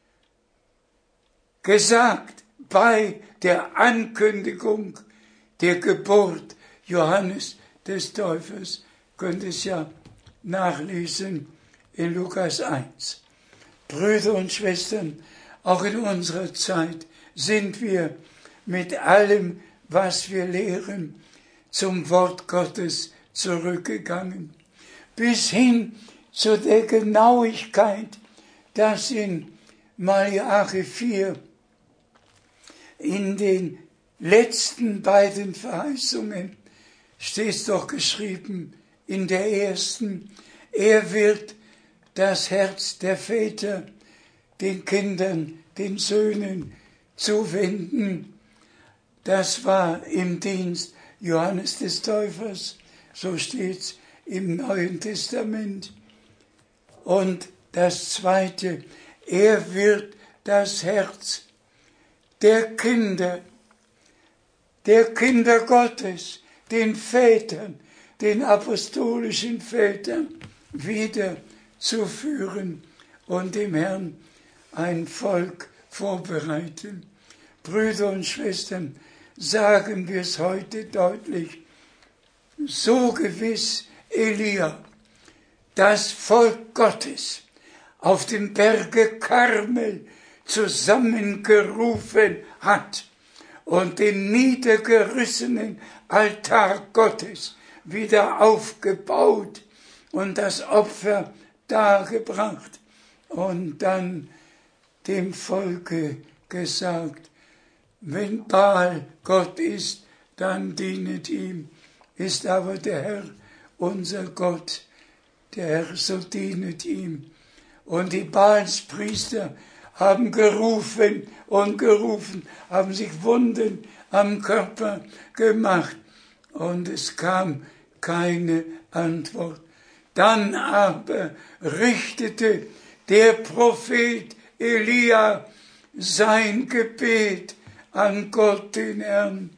gesagt bei der Ankündigung der Geburt Johannes des Täufers. Könnt es ja nachlesen in Lukas eins. Brüder und Schwestern, auch in unserer Zeit sind wir mit allem, was wir lehren, zum Wort Gottes zurückgegangen. Bis hin zu der Genauigkeit, dass in Maleachi vier in den letzten beiden Verheißungen steht doch geschrieben, in der ersten, er wird das Herz der Väter den Kindern, den Söhnen zuwenden. Das war im Dienst Johannes des Täufers, so steht's im Neuen Testament. Und das Zweite, er wird das Herz der Kinder, der Kinder Gottes, den Vätern den apostolischen Vätern wiederzuführen und dem Herrn ein Volk vorbereiten. Brüder und Schwestern, sagen wir es heute deutlich, so gewiss Elia das Volk Gottes auf dem Berge Karmel zusammengerufen hat und den niedergerissenen Altar Gottes wieder aufgebaut und das Opfer dargebracht und dann dem Volke gesagt, wenn Baal Gott ist, dann dienet ihm, ist aber der Herr unser Gott, der Herr, so dienet ihm. Und die Baalspriester haben gerufen und gerufen, haben sich Wunden am Körper gemacht und es kam keine Antwort. Dann aber richtete der Prophet Elia sein Gebet an Gott, den Herrn,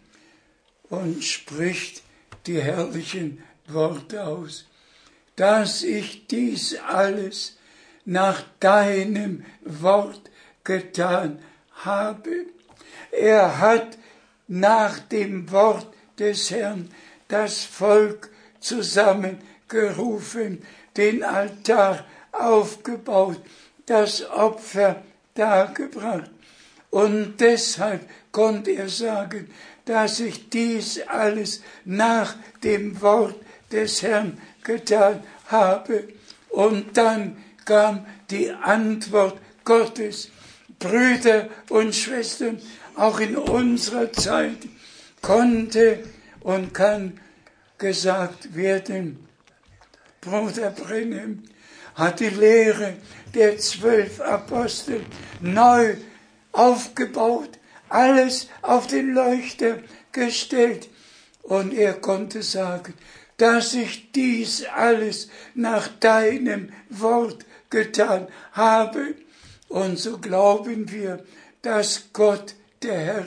und spricht die herrlichen Worte aus, dass ich dies alles nach deinem Wort getan habe. Er hat nach dem Wort des Herrn das Volk zusammengerufen, den Altar aufgebaut, das Opfer dargebracht. Und deshalb konnte er sagen, dass ich dies alles nach dem Wort des Herrn getan habe. Und dann kam die Antwort Gottes. Brüder und Schwestern, auch in unserer Zeit konnte und kann gesagt werden, Bruder Brenhem hat die Lehre der zwölf Apostel neu aufgebaut, alles auf den Leuchter gestellt. Und er konnte sagen, dass ich dies alles nach deinem Wort getan habe. Und so glauben wir, dass Gott, der Herr,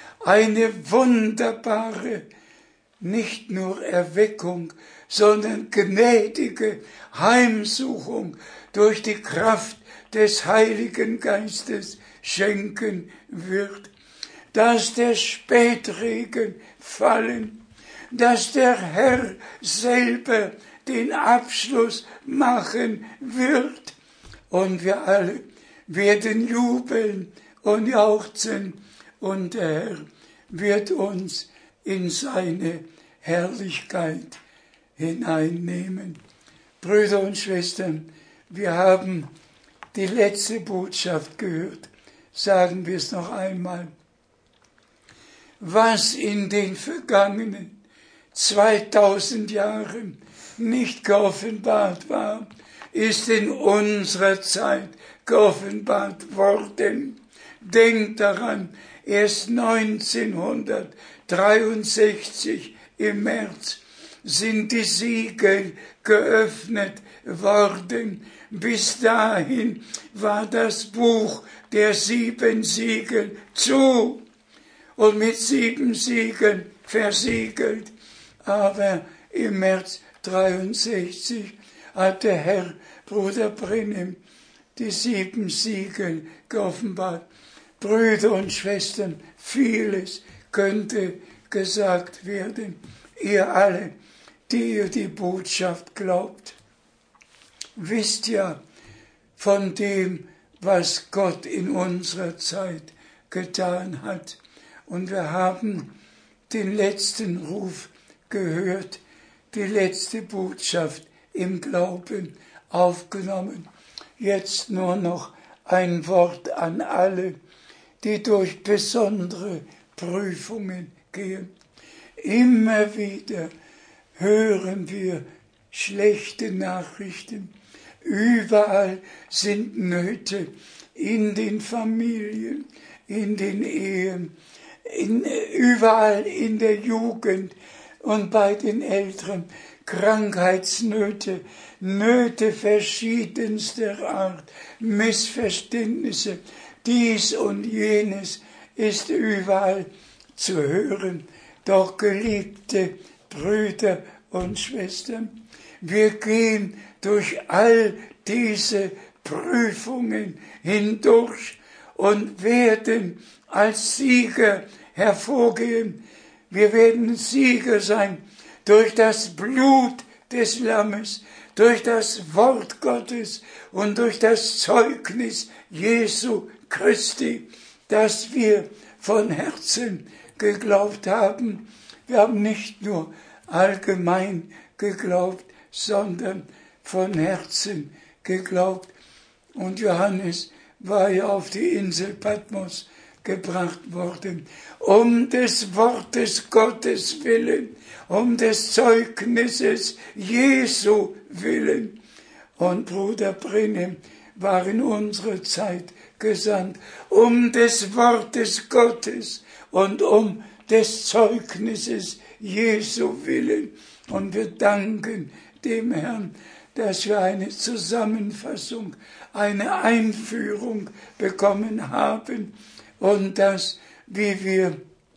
eine wunderbare, nicht nur Erweckung, sondern gnädige Heimsuchung durch die Kraft des Heiligen Geistes schenken wird, dass der Spätregen fallen, dass der Herr selber den Abschluss machen wird und wir alle werden jubeln und jauchzen und der Herr wird uns in seine Herrlichkeit hineinnehmen. Brüder und Schwestern, wir haben die letzte Botschaft gehört. Sagen wir es noch einmal. Was in den vergangenen zweitausend Jahren nicht geoffenbart war, ist in unserer Zeit geoffenbart worden. Denkt daran, erst neunzehnhundertdreiundsechzig im März sind die Siegel geöffnet worden. Bis dahin war das Buch der sieben Siegel zu und mit sieben Siegeln versiegelt. Aber im März dreiundsechzig hat der Herr Bruder Brenhem die sieben Siegel geoffenbart. Brüder und Schwestern, vieles könnte gesagt werden. Ihr alle, die ihr die Botschaft glaubt, wisst ja von dem, was Gott in unserer Zeit getan hat. Und wir haben den letzten Ruf gehört, die letzte Botschaft im Glauben aufgenommen. Jetzt nur noch ein Wort an alle, die durch besondere Prüfungen gehen. Immer wieder hören wir schlechte Nachrichten. Überall sind Nöte in den Familien, in den Ehen, in, überall in der Jugend und bei den Älteren. Krankheitsnöte, Nöte verschiedenster Art, Missverständnisse, dies und jenes ist überall zu hören. Doch geliebte Brüder und Schwestern. Wir gehen durch all diese Prüfungen hindurch und werden als Sieger hervorgehen. Wir werden Sieger sein durch das Blut des Lammes, durch das Wort Gottes und durch das Zeugnis Jesu Christi, dass wir von Herzen geglaubt haben. Wir haben nicht nur allgemein geglaubt, sondern von Herzen geglaubt. Und Johannes war ja auf die Insel Patmos gebracht worden, um des Wortes Gottes willen, um des Zeugnisses Jesu willen. Und Bruder Brenhem war in unsere Zeit gesandt, um des Wortes Gottes und um des Zeugnisses Jesu willen. Und wir danken dem Herrn, dass wir eine Zusammenfassung, eine Einführung bekommen haben und dass, wie wir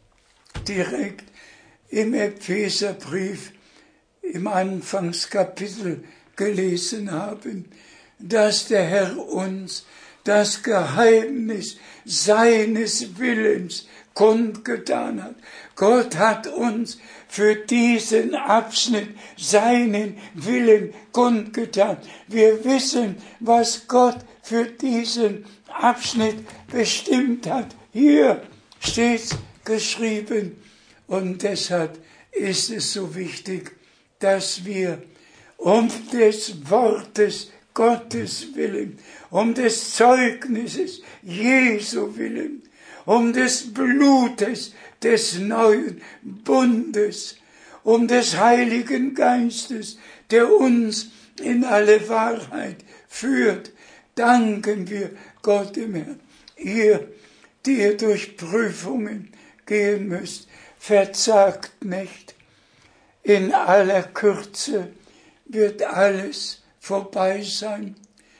direkt im Epheserbrief im Anfangskapitel gelesen haben, dass der Herr uns das Geheimnis seines Willens kundgetan hat. Gott hat uns für diesen Abschnitt seinen Willen kundgetan. Wir wissen, was Gott für diesen Abschnitt bestimmt hat. Hier steht's geschrieben. Und deshalb ist es so wichtig, dass wir um des Wortes Gottes willen, um des Zeugnisses Jesu willen, um des Blutes des neuen Bundes, um des Heiligen Geistes, der uns in alle Wahrheit führt, danken wir Gott im Herrn. Ihr, die ihr durch Prüfungen gehen müsst, verzagt nicht. In aller Kürze wird alles vorbei sein.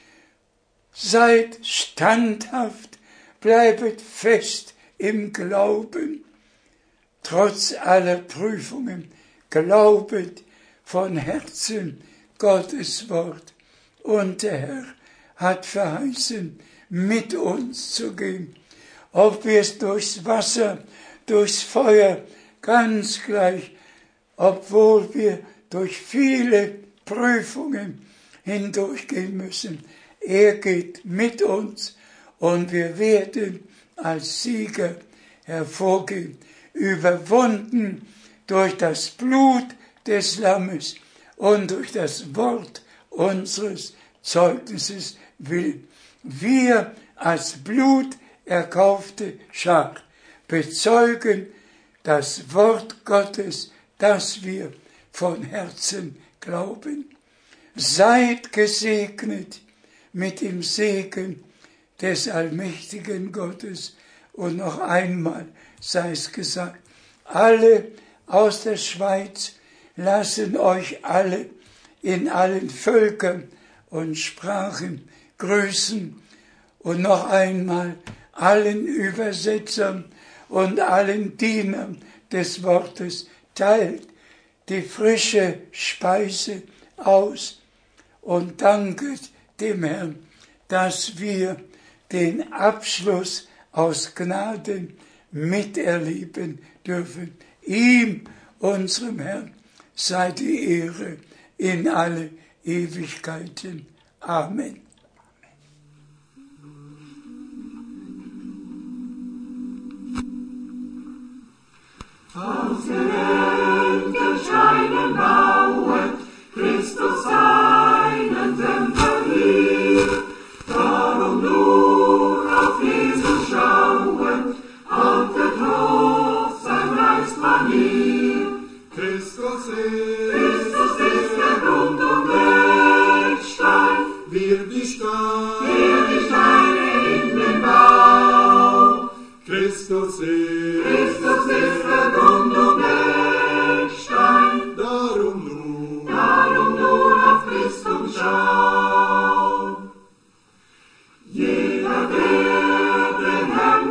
Seid standhaft, bleibet fest im Glauben. Trotz aller Prüfungen glaubet von Herzen Gottes Wort. Und der Herr hat verheißen, mit uns zu gehen. Ob wir es durchs Wasser, durchs Feuer, ganz gleich, obwohl wir durch viele Prüfungen hindurchgehen müssen. Er geht mit uns und wir werden als Sieger hervorgehen, überwunden durch das Blut des Lammes und durch das Wort unseres Zeugnisses willen. Wir als Blut erkaufte Schar bezeugen das Wort Gottes, das wir von Herzen glauben. Seid gesegnet mit dem Segen des allmächtigen Gottes. Und noch einmal sei es gesagt, alle aus der Schweiz lassen euch alle in allen Völkern und Sprachen grüßen. Und noch einmal allen Übersetzern und allen Dienern des Wortes teilt die frische Speise aus und danket dem Herrn, dass wir den Abschluss aus Gnaden miterleben dürfen. Ihm, unserem Herrn, sei die Ehre in alle Ewigkeiten. Amen. Aus gerenkten Steinen bauet Christus seinen Tempel hier. Darum nur auf Jesus schauend, haltet hoch sein Reichsmanier. Christus ist, Christus ist der Grund und Eckstein, wir die Steine, wir die Steine in den Bau. Christus ist, Christus ist der Grund und Eckstein, darum nur, darum nur auf Christus schau. Jeder, der den Herrn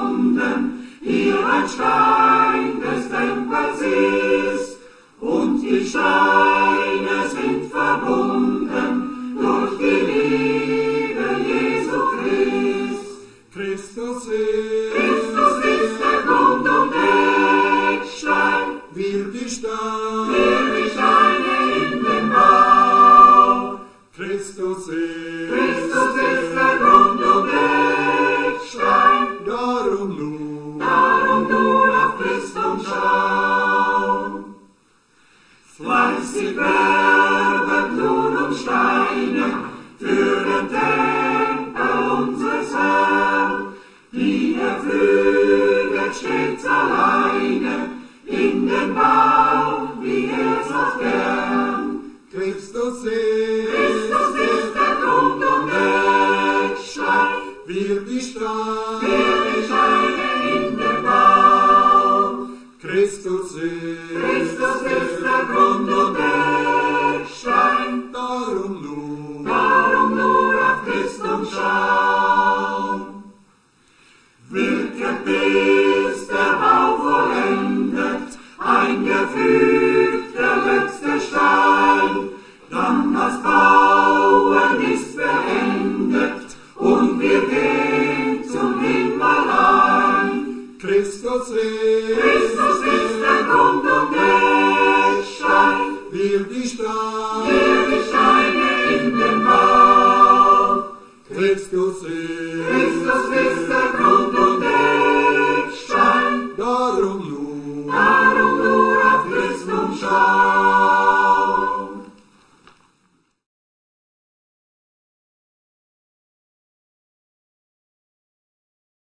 gefunden, hier ein Stein des Tempels ist, und die Steine sind verbunden durch die Liebe Jesu Christ. Christus ist, Christus ist der Grund und Eckstein, wir die Steine, wir die Steine in den Bau. Christus ist, Christus ist der Grund und Eckstein, darum nur, darum nur auf Christus schauen. Fleißig werben Lohn und Steine für den Tempel unseres Herrn, die er füget stets alleine in den Bau, wie er sagt gern. Christus ist, Christus ist der Grund und Eckstein, wir die Steine, wir die Steine in den Bau. Christus ist, Christus ist der Grund und Eckstein, darum nur, darum nur auf Christus schauen. Wirket bis der Bau vollendet, eingefügt der letzte Stein, dann das Bauen ist beendet und wir gehen zum Himmel ein. Christus ist, Christus ist der Grund und Eckstein, wir die Steine, wir die Steine in den Bau. Christus ist,